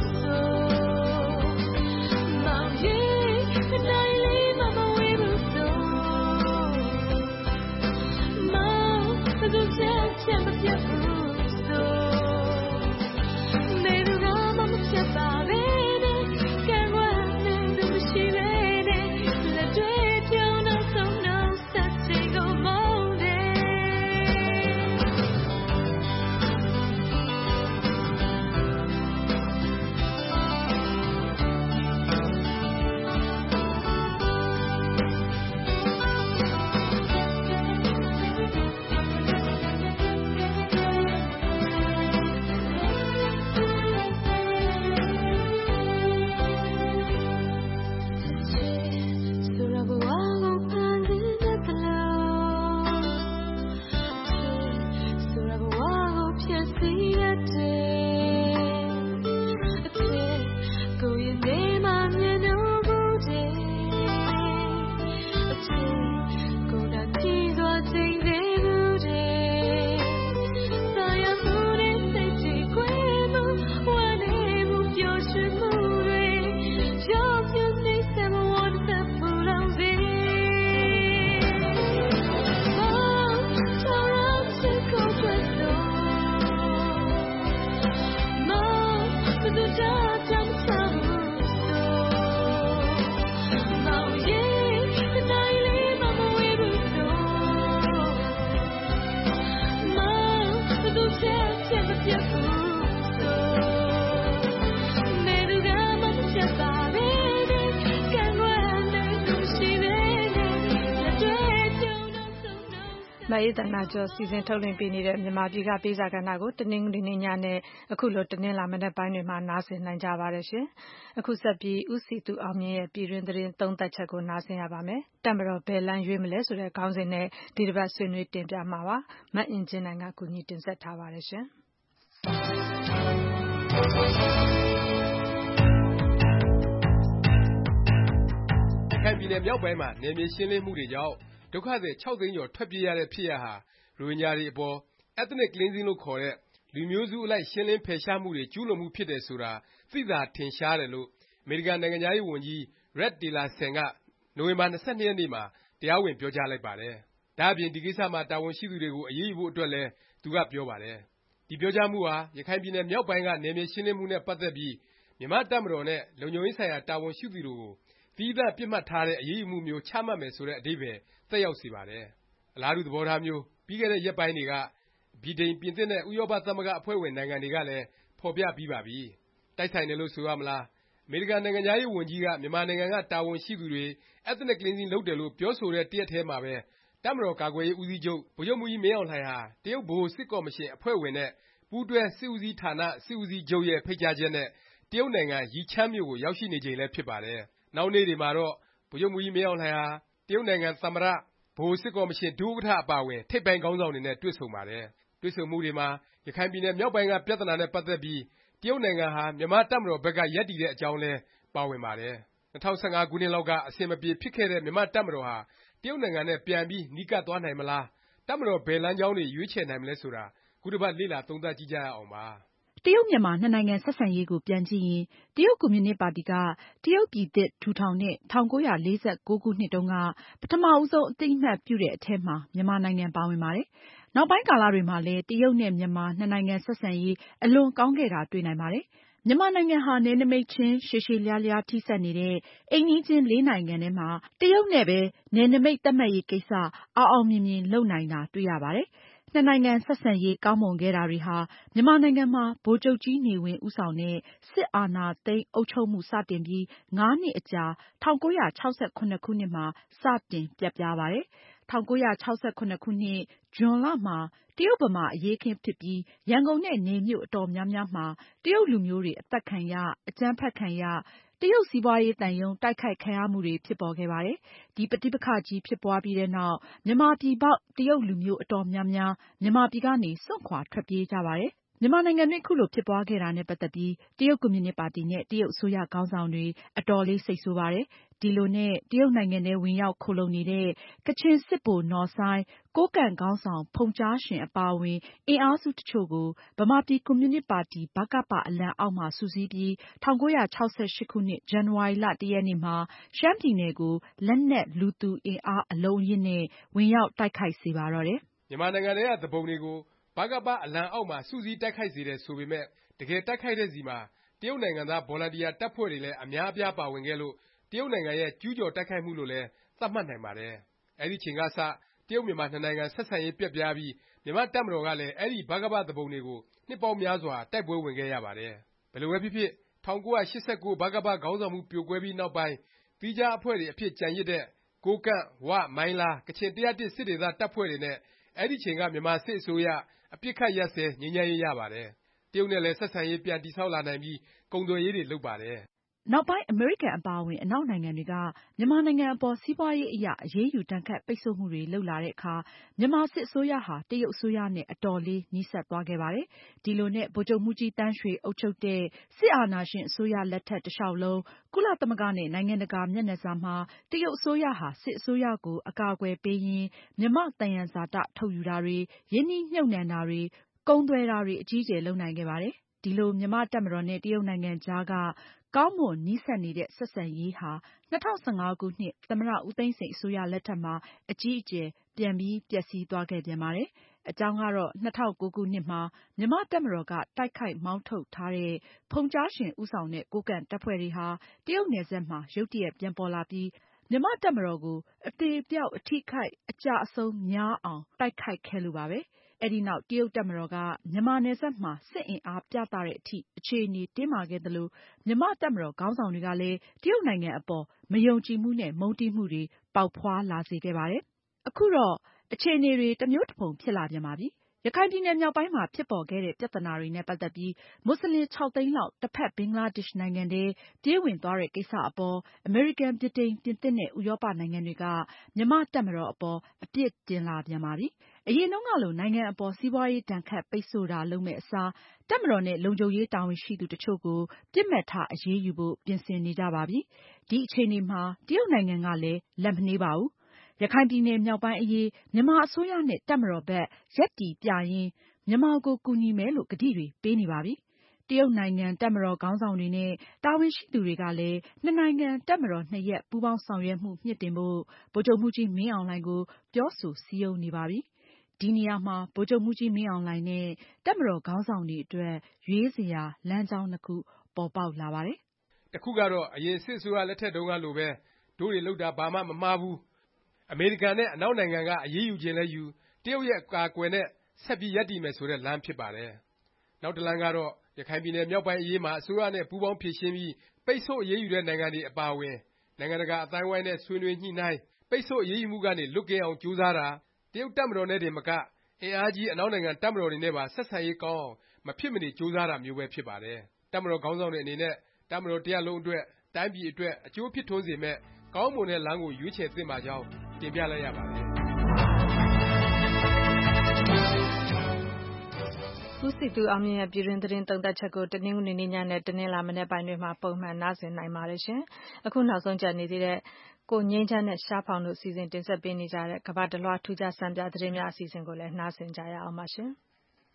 [SPEAKER 2] မအေးသန္တာကျော်စီစဉ်ထုတ်လွှင့်ပေးနေတဲ့မြန်မာပြည်ကပေးစာကဏ္ဍကိုတနင်္ဂနွေနေ့ညနဲ့အခုလိုတနင်္လာမနက်ပိုင်းတွေမှာနားဆင်နိုင်ကြပါတယ်ရှင်။အခုဆက်ပြီးဦးစီသူအောင်မြင့်ရဲ့ပြည်တွင်းသတင်းသုံးသပ်ချက်ကိုနားဆင်ရပါမယ်။တပ်မတော်ဘယ်လမ်းရွေးမလဲဆိုတဲ့ခေါင်းစဉ်နဲ့ဒီတစ်ပတ်ဆွေးနွေးတင်ပြမှာပါ။မအင်ကြင်းနိုင်ကကူညီတင်ဆက်ထားပါတယ်ရှင်။
[SPEAKER 12] ရခိုင်ပြည်နယ်မြောက်ပိုင်းမှာနယ်မြေရှင်းလင်းမှုတွေကြောင့်ဒုက္ခသည် 6 သိန်းကျော်ထွက်ပြေးရတဲ့ဖြစ်ရပ်ဟာရိုဟင်ဂျာတွေအပေါ် Ethnic Cleansing လို့ခေါ်တဲ့လူမျိုးစုအလိုက်ရှင်းလင်းဖယ်ရှားမှုတွေကျူးလွန်မှုဖြစ်တယ်ဆိုတာသိသာထင်ရှားတယ်လို့အမေရိကန်နိုင်ငံခြားရေးဝန်ကြီး Rex Tillerson ကနိုဝင်ဘာ 22 ရက်နေ့မှာတရားဝင်ပြောကြားလိုက်ပါတယ်။ဒါ့အပြင်ဒီကိစ္စမှာတာဝန်ရှိသူတွေကိုအရေးယူဖို့အတွက်လည်းသူကပြောပါတယ်။ဒီပြောကြားမှုဟာရခိုင်ပြည်နယ်မြောက်ပိုင်းကနယ်မြေရှင်းလင်းမှုနဲ့ပတ်သက်ပြီးမြန်မာ့တပ်မတော်နဲ့လုံခြုံရေးဆိုင်ရာတာဝန်ရှိသူတွေကိုသီးသန့်ပစ်မှတ်ထားတဲ့အရေးယူမှုမျိုးချမှတ်မယ်ဆိုတဲ့အဓိပ္ပါယ်သက်ရောက်စေပါတယ်။အလားတူသဘောထားမျိုးပြီးခဲ့တဲ့ရက်ပိုင်းတွေကဗြိတိန်ပြင်သစ်နဲ့ဥရောပသမဂ္ဂအဖွဲ့ဝင်နိုင်ငံတွေကလည်းဖော်ပြပြီးပါပြီ။တိုက်ဆိုင်တယ်လို့ဆိုရမလားအမေရိကန်နိုင်ငံခြားရေးဝန်ကြီးကမြန်မာနိုင်ငံကတာဝန်ရှိသူတွေ Ethnic Cleansing လုပ်တယ်လို့ပြောဆိုတဲ့တရက်ထဲမှာပဲတပ်မတော်ကာကွယ်ရေးဦးစီးချုပ်ဗိုလ်ချုပ်မှူးကြီးမင်းအောင်လှိုင်ဟာတရုတ်ဗဟိုစစ်ကော်မရှင်အဖွဲ့ဝင်နဲ့ပူးတွဲစစ်ဦးစီးဌာနစစ်ဦးစီးချုပ်ရဲ့ဖိတ်ကြားချက်နဲ့တရုတ်နိုင်ငံယီချမ်းမြို့ကိုရောက်ရှိနေချိန်လည်းဖြစ်ပါတယ်။နောက်နေ့တွေမှာတော့ဗိုလ်ချုပ်မှူးကြီးမင်းအောင်လှိုင်ဟာတရုတ်နိုင်ငံသမ္မတဗဟိုစစ်ကော်မရှင်ဒုဥက္ကဋ္ဌအပါအဝင်ထိပ်ပိုင်းခေါင်းဆောင်တွေနဲ့တွေ့ဆုံပါတယ်။တွေ့ဆုံမှုတွေမှာရခိုင်ပြည်နယ်မြောက်ပိုင်းကပြဿနာနဲ့ပတ်သက်ပြီးတရုတ်နိုင်ငံဟာမြန်မာတပ်မတော်ဘက်ကရပ်တည်တဲ့အကြောင်းလည်းပါဝင်ပါတယ်။2015 ခုနှစ်လောက်ကအဆင်မပြေဖြစ်ခဲ့တဲ့မြန်မာတပ်မတော်ဟာတရုတ်နိုင်ငံနဲ့ပြန်ပြီးနီးကပ်သွားနိုင်မလားတပ်မတော်ဘယ်လမ်းကြောင်းတွေရွေးချယ်နိုင်မလဲဆိုတာခုတစ်ပတ်လေ့လာသုံးသပ်ကြည့်ကြရအောင်ပါ
[SPEAKER 8] ။တရုတ်မြန်မာနှစ်နိုင်ငံဆက်ဆံရေးကိုပြန်ကြည့်ရင်တရုတ်ကွန်မြူနစ်ပါတီကတရုတ်ပြည်သစ်ထူထောင်တဲ့1949 ခုနှစ်တုန်းကပထမဦးဆုံးအသိအမှတ်ပြုတဲ့အထဲမှာမြန်မာနိုင်ငံပါဝင်ပါတယ်။နောက်ပိုင်းကာလတွေမှာလည်းတရုတ်နဲ့မြန်မာနှစ်နိုင်ငံဆက်ဆံရေးအလွန်ကောင်းခဲ့တာတွေ့နိုင်ပါတယ်။မြန်မာနိုင်ငံဟာနယ်နိမိတ်ချင်းရှည်ရှည်လျားလျားထိစပ်နေတဲ့အိမ်နီးချင်း4 နိုင်ငံထဲမှာတရုတ်နဲ့ပဲနယ်နိမိတ်သတ်မှတ်ရေးကိစ္စအောင်အောင်မြင်မြင်လုပ်နိုင်တာတွေ့ရပါတယ်။နှစ်နိုင်ငံဆက်ဆံရေးကောင်းမွန်ခဲ့တာတွေဟာမြန်မာနိုင်ငံမှာဗိုလ်ချုပ်ကြီးနေဝင်းဦးဆောင်တဲ့စစ်အာဏာသိမ်းအုပ်ချုပ်မှုစတင်ပြီး5 နှစ်အကြာ1968 ခုနှစ်မှာစတင်ပျက်ပြားပါတယ်။1968 ခုနှစ်ဇွန်လမှာတရုတ်ဗမာအရေးအခင်းဖြစ်ပြီးရန်ကုန်နဲ့နယ်မြို့အတော်များများမှာတရုတ်လူမျိုးတွေအသတ်ခံရအကြမ်းဖက်ခံရတရုတ်စီးပွားရေးသံရုံးတိုက်ခိုက်ခံရမှုတွေဖြစ်ပေါ်ခဲ့ပါတယ်။ဒီပဋိပက္ခကြီးဖြစ်ပွားပြီးတဲ့နောက်မြန်မာပြည်ပေါက်တရုတ်လူမျိုးအတော်များများမြန်မာပြည်ကနေစွန့်ခွာထွက်ပြေးကြပါတယ်။မြန်မာနိုင်ငံတွင်းခုလိုဖြစ်ပွားခဲ့တာနဲ့ပတ်သက်ပြီးတရုတ်ကွန်မြူနစ်ပါတီနဲ့တရုတ်အစိုးရခေါင်းဆောင်တွေအတော်လေးစိတ်ဆိုးပါတယ်။ဒီလိုနဲ့တရုတ်နိုင်ငံထဲဝင်ရောက်ခိုလှုံနေတဲ့ကချင်စစ်ဗိုလ်နော်ဆိုင်းကိုးကန့်ခေါင်းဆောင်ဖုန်ကြားရှင်အပါအဝင်အင်အားစုတချို့ကိုဗမာပြည်ကွန်မြူနစ်ပါတီ ဗကပ အလံအောက်မှာစုစည်းပြီး1968 ခုနှစ်ဇန်နဝါရီလ 1 ရက်နေ့မှာရှမ်းပြည်နယ်ကိုလက်နက်လူသူအင်အားအလုံးအရင်းနဲ့ဝင်ရောက်တိုက်ခိုက်စေပါတော့တယ်
[SPEAKER 12] ။မြန်မာနိုင်ငံထဲကသူပုန်တွေကိုဗကပအလံအောက်မှာစုစည်းတိုက်ခိုက်စေတယ်ဆိုပေမဲ့တကယ်တိုက်ခိုက်တဲ့စီမှာတရုတ်နိုင်ငံသားဗော်လံတီယာတပ်ဖွဲ့တွေလည်းအများအပြားပါဝင်ခဲ့လို့တရုတ်နိုင်ငံရဲ့ကျူးကျော်တိုက်ခိုက်မှုလို့လည်းသတ်မှတ်နိုင်ပါတယ်။အဲဒီချိန်ကစတရုတ်မြန်မာနှစ်နိုင်ငံဆက်ဆံရေးပျက်ပြားပြီးမြန်မာတပ်မတော်ကလည်းအဲဒီဗကပသူပုန်တွေကိုနှစ်ပေါင်းများစွာတိုက်ပွဲဝင်ခဲ့ရပါတယ်။ဘယ်လိုပဲဖြစ်ဖြစ်1989 ဗကပခေါင်းဆောင်မှုပြိုကွဲပြီးနောက်ပိုင်းသီးခြားအဖွဲ့တွေအဖြစ်ကျန်ရစ်တဲ့ကိုးကန့်ဝမိုင်းလားကချင် 101 စစ်ဒေသတပ်ဖွဲ့တွေနဲ့အဲဒီချိန်ကမြန်မာစစ်အစိုးရအပစ်ခတ်ရပ်စဲငြိမ်းချမ်းရေးရပါတယ်။တရုတ်နဲ့လည်းဆက်ဆံရေးပြန်တည်ဆောက်လာနိုင်ပြီးကုန်သွယ်ရေးတွေလုပ်ပါတယ်
[SPEAKER 8] နောက်ပိုင်းအမေရိကန်အပါအဝင်အနောက်နိုင်ငံတွေကမြန်မာနိုင်ငံအပေါ်စီးပွားရေးအရအရေးယူဒဏ်ခတ်ပိတ်ဆို့မှုတွေလုပ်လာတဲ့အခါမြန်မာစစ်အစိုးရဟာတရုတ်အစိုးရနဲ့အတော်လေးနီးစပ်သွားခဲ့ပါတယ်။ဒီလိုနဲ့ဗိုလ်ချုပ်မှူးကြီးသန်းရွှေအုပ်ချုပ်တဲ့စစ်အာဏာရှင်အစိုးရလက်ထက်တလျှောက်လုံးကုလသမဂ္ဂနဲ့နိုင်ငံတကာမျက်နှာစာမှာတရုတ်အစိုးရဟာစစ်အစိုးရကိုအကာအကွယ်ပေးရင်းမြန်မာ့သယံဇာတထုတ်ယူတာတွေရင်းနှီးမြှုပ်နှံတာတွေကုန်သွယ်တာတွေအကြီးအကျယ်လုပ်နိုင်ခဲ့ပါတယ်။ဒီလိုမြန်မာ့တပ်မတော်နဲ့တရုတ်နိုင်ငံကြားကကောင်းမွန်နီးစပ်နေတဲ့ဆက်ဆံရေးဟာ2015 ခုနှစ်သမ္မတဦးသိန်းစိန်အစိုးရလက်ထက်မှာအကြီးအကျယ်ပြန်ပြီးပျက်စီးသွားခဲ့ပြန်ပါတယ်။အကြောင်းကတော့2009 ခုနှစ်မှာမြန်မာ့တပ်မတော်ကတိုက်ခိုက်မောင်းထုတ်ထားတဲ့ဖုန်ကြားရှင်ဦးဆောင်တဲ့ကိုးကန့်တပ်ဖွဲ့တွေဟာတရုတ်နယ်စပ်မှာရုတ်တရက်ပြန်ပေါ်လာပြီးမြန်မာ့တပ်မတော်ကိုအသေအပျောက်အထိအခိုက်အကျအဆုံးများအောင်တိုက်ခိုက်ခဲ့လို့ပါပဲ။အဲဒီနောက်တရုတ်တပ်မတော်ကမြန်မာနယ်စပ်မှာစစ်အင်အားပြသတဲ့အထိအခြေအနေတင်းမာခဲ့သလိုမြန်မာ့တပ်မတော်ခေါင်းဆောင်တွေကလည်းတရုတ်နိုင်ငံအပေါ်မယုံကြည်မှုနဲ့မုန်းတီးမှုတွေပေါက်ဖွားလာစေခဲ့ပါတယ်။အခုတော့အခြေအနေတွေတစ်မျိုးတစ်ဖုံဖြစ်လာပြန်ပါပြီ။ ရခိုင်ပြည်နယ်မြောက်ပိုင်းမှာဖြစ်ပေါ်ခဲ့တဲ့ပြဿနာတွေနဲ့ပတ်သက်ပြီး မွတ်စလင် 6 သိန်းလောက်တစ်ဖက်ဘင်္ဂလားဒေ့ရှ်နိုင်ငံထဲပြေးဝင်သွားတဲ့ကိစ္စအပေါ် အမေရိကန်၊ ဗြိတိန်၊ ပြင်သစ်နဲ့ ဥရောပနိုင်ငံတွေက မြန်မာ့တပ်မတော်အပေါ်အပြစ်တင်လာပြန်ပါပြီ။ အရင်တုန်းကလိုနိုင်ငံအပေါ်စီးပွားရေးဒဏ်ခတ်ပိတ်ဆို့တာလုပ်မယ့်အစား တပ်မတော်နဲ့လုံခြုံရေးတာဝန်ရှိသူတချို့ကို ပစ်မှတ်ထားအရေးယူဖို့ပြင်ဆင်နေကြပါပြီ။ ဒီအခြေအနေမှာ တရုတ်နိုင်ငံကလည်းလက်မနှေးပါဘူး။ ရခိုင်ပြည်နယ်မြောက်ပိုင်းအရေး မြန်မာအစိုးရနဲ့တပ်မတော်ဘက်ရပ်တည်ပြရင်း မြန်မာကိုကူညီမယ်လို့ကတိတွေပေးနေပါပြီ။ တရုတ်နိုင်ငံတပ်မတော်ခေါင်းဆောင်တွေနဲ့တာဝန်ရှိသူတွေကလည်း နှစ်နိုင်ငံတပ်မတော်နှစ်ရပ်ပူးပေါင်းဆောင်ရွက်မှုမြှင့်တင်ဖို့ ဗိုလ်ချုပ်မှူးကြီးမင်းအောင်လှိုင်ကိုပြောဆိုစည်းရုံးနေပါပြီ။ ဒီနေရာမှာ ဗိုလ်ချုပ်မှူးကြီးမင်းအောင်လှိုင်နဲ့တပ်မတော်ခေါင်းဆောင်တွေအတွက်ရွေးစရာလမ်းကြောင်းနှစ်ခုပေါ်ပေါက်လာပါတယ်
[SPEAKER 12] ။တစ်ခုကတော့အရင်စစ်အစိုးရလက်ထက်တုန်းကလိုပဲတို့တွေလုပ်တာဘာမှမမှားဘူးအမေရိကန်နဲ့အနောက်နိုင်ငံကအရေးယူခြင်းလဲယူတရုတ်ရဲ့ကာကွယ်နဲ့ဆက်ပြီးရပ်တည်မယ်ဆိုတဲ့လမ်းဖြစ်ပါတယ်။နောက်တစ်လမ်းကတော့ရခိုင်ပြည်နယ်မြောက်ပိုင်းအရေးမှာအစိုးရနဲ့ပူးပေါင်းဖြေရှင်းပြီးပိတ်ဆို့အရေးယူတဲ့နိုင်ငံတွေအပါအဝင်နိုင်ငံတကာအသိုင်းအဝိုင်းနဲ့ဆွေးနွေးညှိနှိုင်းပိတ်ဆို့အရေးယူမှုကနေလွတ်ကင်းအောင်ကြိုးစားတာတရုတ်တပ်မတော်နဲ့တင်မကအင်အားကြီးအနောက်နိုင်ငံတပ်မတော်တွေနဲ့ပါဆက်ဆံရေးကောင်းအောင်မဖြစ်မနေကြိုးစားတာမျိုးပဲဖြစ်ပါတယ်။တပ်မတော်ခေါင်းဆောင်တွေအနေနဲ့တပ်မတော်တစ်ရပ်လုံးအတွက်တိုင်းပြည်အတွက်အကျိုးဖြစ်ထွန်းစေမယ့်ကောင်းမွန်တဲ့လမ်းကိုရွေးချယ်သင့်ပါကြောင်းတင်ပြလိုက်ရပါတယ်။
[SPEAKER 2] ဦးစည်သူအောင်မြင့်ရဲ့ပြည်တွင်းသတင်းသုံးသပ်ချက်ကိုတနင်္ဂနွေနေ့ညနဲ့တနင်္လာမနက်ပိုင်းတွေမှာပုံမှန်နားဆင်နိုင်ပါတယ်ရှင်။အခုနောက်ဆုံးကျန်နေသေးတဲ့ကိုငြိမ်းချမ်းနဲ့ရှားဖောင်တို့စီစဉ်တင်ဆက်ပေးနေကြတဲ့ကမ္ဘာတစ်လွှားထူးခြားစံပြသတင်းများအစီအစဉ်ကိုလည်းနားဆင်ကြရအောင်ပါရှင်။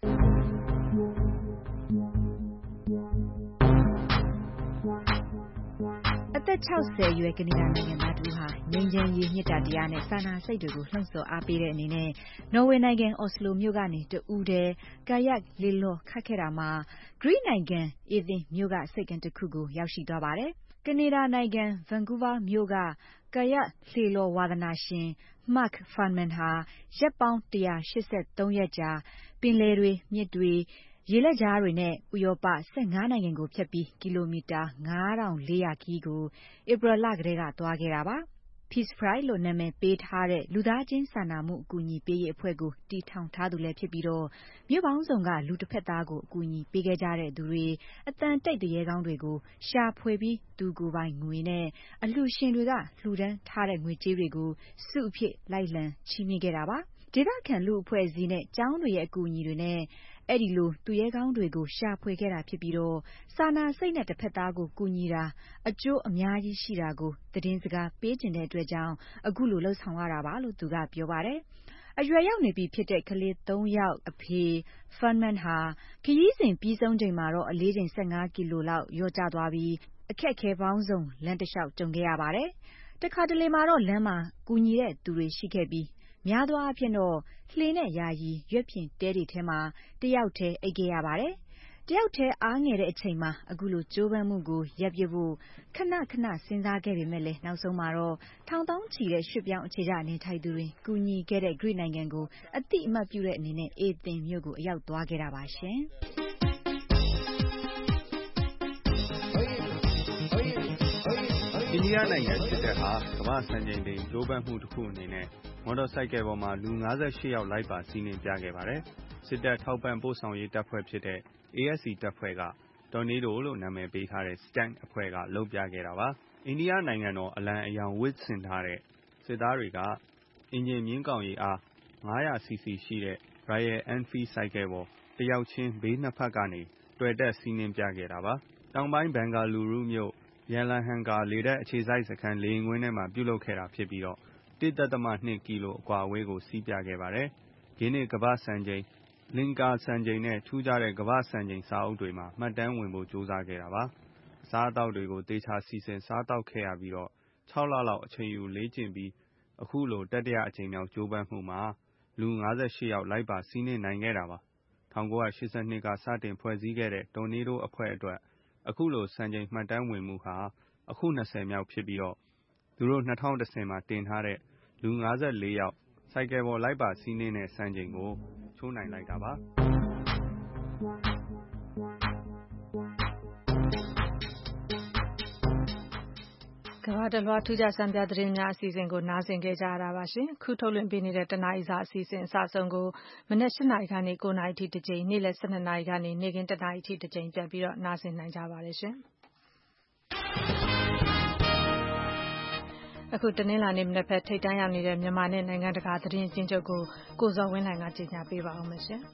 [SPEAKER 17] အသက် 60 အရွယ်ကနေဒါနိုင်ငံသားတစ်ဦးဟာငြိမ်းချမ်းရေးမေတ္တာတရားနဲ့စာနာစိတ်တွေကိုလှုံ့ဆော်အားပေးတဲ့အနေနဲ့နော်ဝေနိုင်ငံအော်စလိုမြို့ကနေတစ်ဦးတည်းကာယက်လေလောခတ်ခဲ့တာမှာဂရိနိုင်ငံအေသင်မြို့ကဆိပ်ကမ်းတစ်ခုကိုရောက်ရှိသွားပါတယ်။ကနေဒါနိုင်ငံဗန်ကူးဗားမြို့ကကာယက်လှေလောဝါသနာရှင် Mark Farman ဟာရက်ပေါင်း 183 ရက်ကြာပင်လယ်တွေမြစ်တွေရေလက်ကြားတွေနဲ့ဥရောပ 15 နိုင်ငံကိုဖြတ်ပြီးကီလိုမီတာ 5400 ခရီးကိုဧပြီလကတည်းကသွားခဲ့တာပါ။ Peace Prize လို့နာမည်ပေးထားတဲ့လူသားချင်းစာနာမှုအကူအညီပေးရေးအဖွဲ့ကိုတည်ထောင်ထားသူလည်းဖြစ်ပြီးမြို့ပေါင်းစုံကလူတစ်ဖက်သားကိုအကူအညီပေးခဲ့ကြတဲ့သူတွေအသံတိတ်သူရဲကောင်းတွေကိုရှာဖွေပြီးသူကိုယ်ပိုင်ငွေနဲ့အလှူရှင်တွေကလှူဒန်းထားတဲ့ငွေကြေးတွေကိုဆုအဖြစ်လိုက်လံချီးမြှင့်ခဲ့တာပါ။ဒေသခံလူ့အဖွဲ့အစည်းနဲ့ကျောင်းတွေရဲ့အကူအညီတွေနဲ့အဲဒီလိုသူရဲကောင်းတွေကိုရှာဖွေခဲ့တာဖြစ်ပြီးစာနာစိတ်နဲ့တစ်ဖက်သားကိုကူညီတာအကျိုးအများကြီးရှိတာကိုသတင်းစကားပေးချင်တဲ့အတွက်ကြောင့်အခုလိုလုပ်ဆောင်ရတာပါလို့သူကပြောပါတယ်။အရွယ်ရောက်နေပြီဖြစ်တဲ့ကလေး 3 ယောက်အဖေ Farman ဟာခရီးစဉ်ပြီးဆုံးချိန်မှာတော့အလေးချိန် 15 ကီလိုလောက်လျော့ကျသွားပြီးအခက်အခဲပေါင်းစုံလမ်းတစ်လျှောက်ကြုံခဲ့ရပါတယ်။တခါတလေမှာတော့လမ်းမှာကူညီတဲ့သူတွေရှိခဲ့ပြီးများသောအားဖြင့်တော့လှေနဲ့ယာယီရွက်ဖျင်တဲတွေထဲမှာတစ်ယောက်တည်းအိပ်ခဲ့ရပါတယ်။တစ်ယောက်တည်းအားငယ်တဲ့အချိန်မှာအခုလိုကြိုးပမ်းမှုကိုရပ်ပစ်ဖို့ခဏခဏစဉ်းစားခဲ့ပေမဲ့လည်းနောက်ဆုံးမှာတော့ထောင်သောင်းချီတဲ့ရွှေ့ပြောင်းအခြေချနေထိုင်သူတွေကူညီခဲ့တဲ့ဂရိနိုင်ငံကိုအသိအမှတ်ပြုတဲ့အနေနဲ့အေသင်မြို့ကိုအရောက်သွားခဲ့တာပါရှင်။
[SPEAKER 18] အိန္ဒိယနိုင်ငံစစ်တပ်ဟာကမ္ဘာ့စံချိန်တင်ကြိုးပမ်းမှုတစ်ခုအနေနဲ့မော်တော်ဆိုင်ကယ်ပေါ်မှာလူ 58 ယောက်လိုက်ပါစီးနင်းပြခဲ့ပါတယ်။စစ်တပ်ထောက်ပံ့ပို့ဆောင်ရေးတပ်ဖွဲ့ဖြစ်တဲ့ AFC တပ်ဖွဲ့က Tornado လို့နာမည်ပေးထားတဲ့ Stunt အဖွဲ့ကလုပ်ပြခဲ့တာပါ။အိန္ဒိယနိုင်ငံတော်အလံအရောင်ဝတ်ဆင်ထားတဲ့စစ်သားတွေကအင်ဂျင်မြင်းကောင်းရည်အား 500cc ရှိတဲ့ Royal Enfield ဆိုင်ကယ်ပေါ်တစ်ယောက်ချင်းဘေးနှစ်ဖက်ကနေတွယ်တက်စီးနင်းပြခဲ့တာပါ။တောင်ပိုင်းဘန်ဂါလူရုမြို့Yelahanka လေတပ်အခြေစိုက်စခန်းလေယာဉ်ကွင်းထဲမှာပြုလုပ်ခဲ့တာဖြစ်ပြီး 1.2 ကီလိုအကွာအဝေးကိုစီးပြခဲ့ပါတယ်။ဂင်းနစ်ကမ္ဘာ့စံချိန်Limca စံချိန်နဲ့ထူးခြားတဲ့ကမ္ဘာ့စံချိန်စာအုပ်တွေမှာမှတ်တမ်းဝင်ဖို့ကြိုးစားခဲ့တာပါ။အစားအသောက်တွေကိုသေချာစီစဉ်စားသောက်ခဲ့ရပြီး6 လလောက်အချိန်ယူလေ့ကျင့်ပြီးအခုလိုတတိယအကြိမ်မြောက်ကြိုးပမ်းမှုမှာလူ 58 ယောက်လိုက်ပါစီးနင်းနိုင်ခဲ့တာပါ။1982ကစတင်ဖွဲ့စည်းခဲ့တဲ့ Tornado အဖွဲ့အတွက်အခုလိုစံချိန်မှတ်တမ်းဝင်မှုဟာအခု 20 မြောက်ဖြစ်ပြီးသူတို့2010မှာတင်ထားတဲ့လူ 54 ယောက်ဆိုင်ကယ်ပေါ်လိုက်ပါစီးနင်းတဲ့စံချိန်ကိုချိုးနိုင်လိုက်တာပါ။
[SPEAKER 2] ကမ္ဘာတလွှားထူးခြားစံပြသတင်းများအစီအစဉ်ကိုနားဆင်ခဲ့ကြရတာပါရှင်။ခုထုတ်လွှင့်ပေးနေတဲ့တနားရီစာအစီအစဉ်အစဆုံးကိုမနက်၈နာရီကနေ9နာရီထိတစ်ကြိမ်နေ့လယ်12နာရီကနေနေ့ခင်း1နာရီထိတစ်ကြိမ်ပြန်ပြီးတော့နားဆင်နိုင်ကြပါတယ်ရှင်။အခုတနင်္လာနေ့မနက်ဖက်ထိပ်တန်းရောက်နေတဲ့မြန်မာနဲ့နိုင်ငံတကာသတင်းကျဉ်းချုပ်ကိုကိုဇော်ဝင်းလှိုင်ကကြေညာပေးပါအောင်မယ်ရှင်။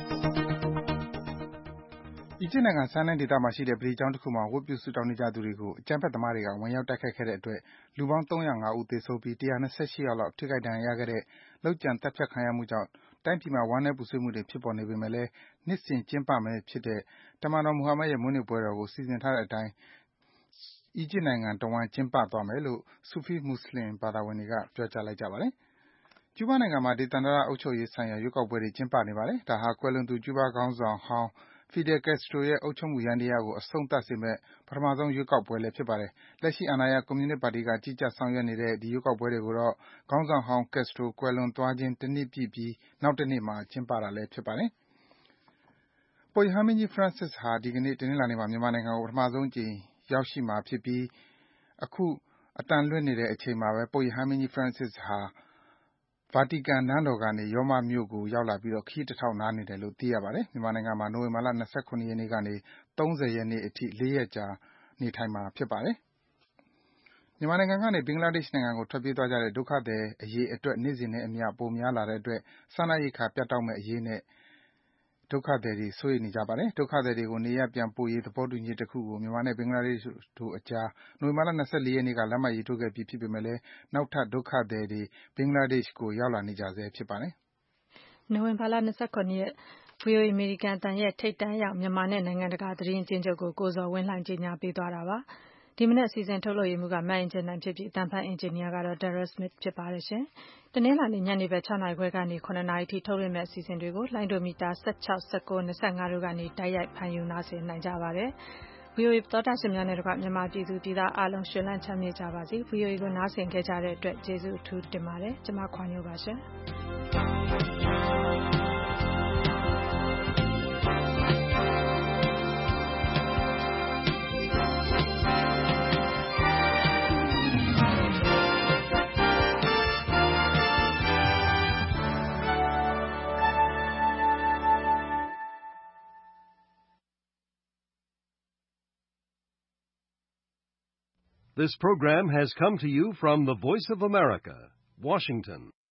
[SPEAKER 3] အီဂျစ်နိုင်ငံဆာနန်ဒေသမှာရှိတဲ့ဗလီကျောင်းတစ်ခုမှာဝတ်ပြုဆုတောင်းနေကြသူတွေကိုအကြမ်းဖက်သမားတွေကဝင်ရောက်တိုက်ခိုက်ခဲ့တဲ့အတွက်လူပေါင်း305ဦးသေဆုံးပြီး128ယောက်လောက်ထိခိုက်ဒဏ်ရာရခဲ့တဲ့လုပ်ကြံသတ်ဖြတ်ခံရမှုကြောင့်တိုင်းပြည်မှာဝမ်းနည်းပူဆွေးမှုတွေဖြစ်ပေါ်နေပေမဲ့လည်းနှစ်စဉ်ကျင်းပမယ်ဖြစ်တဲ့တမန်တော်မူဟာမက်ရဲ့မွေးနေ့ပွဲတော်ကိုစီစဉ်ထားတဲ့အတိုင်းအီဂျစ်နိုင်ငံတဝန်းကျင်းပသွားမယ်လို့ဆူဖီမွတ်ဆလင်ဘာသာဝင်တွေကပြောကြားလိုက်ကြပါတယ်။ကျူးဘားနိုင်ငံမှာဒေသန္တရအုပ်ချုပ်ရေးဆိုင်ရာရွေးကောက်ပွဲတွေကျင်းပနေပါတယ်။ဒါဟာကွယ်လွန်သူကျူးဘားခေါင်းဆောင်ဟောင်းFidel Castro ရဲ့အုပ်ချုပ်မှုယန္တရားကိုအဆုံးသတ်စေမယ့်ပထမဆုံးရွေးကောက်ပွဲလည်းဖြစ်ပါတယ်။လက်ရှိအာဏာရကွန်မြူနစ်ပါတီကကြီးကြပ်ဆောင်ရွက်နေတဲ့ဒီရွေးကောက်ပွဲတွေကိုတော့ခေါင်းဆောင်ဟောင်း Castro ကွယ်လွန်သွားခြင်းတစ်နှစ်ပြည့်ပြီးနောက်တစ်နေ့မှာကျင်းပတာလည်းဖြစ်ပါတယ်။ပုပ်ရဟန်းမင်းကြီး Francis ဟာဒီကနေ့တနင်္လာနေ့မှာမြန်မာနိုင်ငံကိုပထမဆုံးအကြိမ်ရောက်ရှိမှာဖြစ်ပြီးအခုအသံလွှင့်နေတဲ့အချိန်မှာပဲပုပ်ရဟန်းမင်းကြီး Francis ဟာဗာတီကန်နန်းတော်ကနေရောမမြို့ကိုရောက်လာပြီးခရီးတထောက်နားနေတယ်လို့သိရပါတယ်။မြန်မာနိုင်ငံမှာနိုဝင်ဘာလ29ရက်နေ့ကနေ30ရက်နေ့အထိ4ရက်ကြာနေထိုင်မှာဖြစ်ပါတယ်။မြန်မာနိုင်ငံကနေဘင်္ဂလားဒေ့ရှ်နိုင်ငံကိုထွက်ပြေးသွားကြတဲ့ဒုက္ခသည်အရေအတွက်နေ့စဉ်နဲ့အမျှပိုများလာတဲ့အတွက်စားနပ်ရိက္ခာပြတ်တောက်မယ့်အရေးနဲ့ဒုက္ခသည်တွေစိုးရိမ်နေကြပါတယ်။ဒုက္ခသည်တွေကိုနေရပ်ပြန်ပို့ရေးသဘောတူညီချက်တစ်ခုကိုမြန်မာနဲ့ဘင်္ဂလားဒေ့ရှ်တို့အကြားနိုဝင်ဘာလ24ရက်နေ့ကလက်မှတ်ရေးထိုးခဲ့ပြီးဖြစ်ပေမဲ့လည်းနောက်ထပ်ဒုက္ခသည်တွေဘင်္ဂလားဒေ့ရှ်ကိုရောက်လာနေကြဆဲဖြစ်ပါတယ်
[SPEAKER 2] ။နိုဝင်ဘာလ29ရက် VOA အမေရိကန်အသံရဲ့ထိပ်တန်းရောက်မြန်မာနဲ့နိုင်ငံတကာသတင်းကျဉ်းချုပ်ကိုကိုဇော်ဝင်းလှိုင်ကြေညာပေးသွားတာပါ။ဒီမနက်အစီအစဉ်ထုတ်လုပ်ရေးမှူးကမတ်အင်ဂျင်နိုင်ဖြစ်ပြီးအသံဖတ်အင်ဂျင်နီယာကတော့ Daryl Smith ဖြစ်ပါတယ်ရှင်။တနင်္လာနေ့ညနေဘက်6နာရီခွဲကနေ9နာရီထိထုတ်လွှင့်မယ့်အစီအစဉ်တွေကိုလိုင်းဒိုမီတာ16 19 25တို့ကနေတိုက်ရိုက်ဖမ်းယူနားဆင်နိုင်ကြပါတယ်။ VOA သောတာရှင်များနဲ့တကွမြန်မာပြည်သူပြည်သားအားလုံးရှင်လန်းချမ်းမြေ့ကြပါစေ။ VOA ကိုနားဆင်ခဲ့ကြတဲ့အတွက်ကျေးဇူးအထူးတင်ပါတယ်။ကျွန်မခွန်ညိုပါရှင်။
[SPEAKER 1] This program has come to you from the Voice of America, Washington.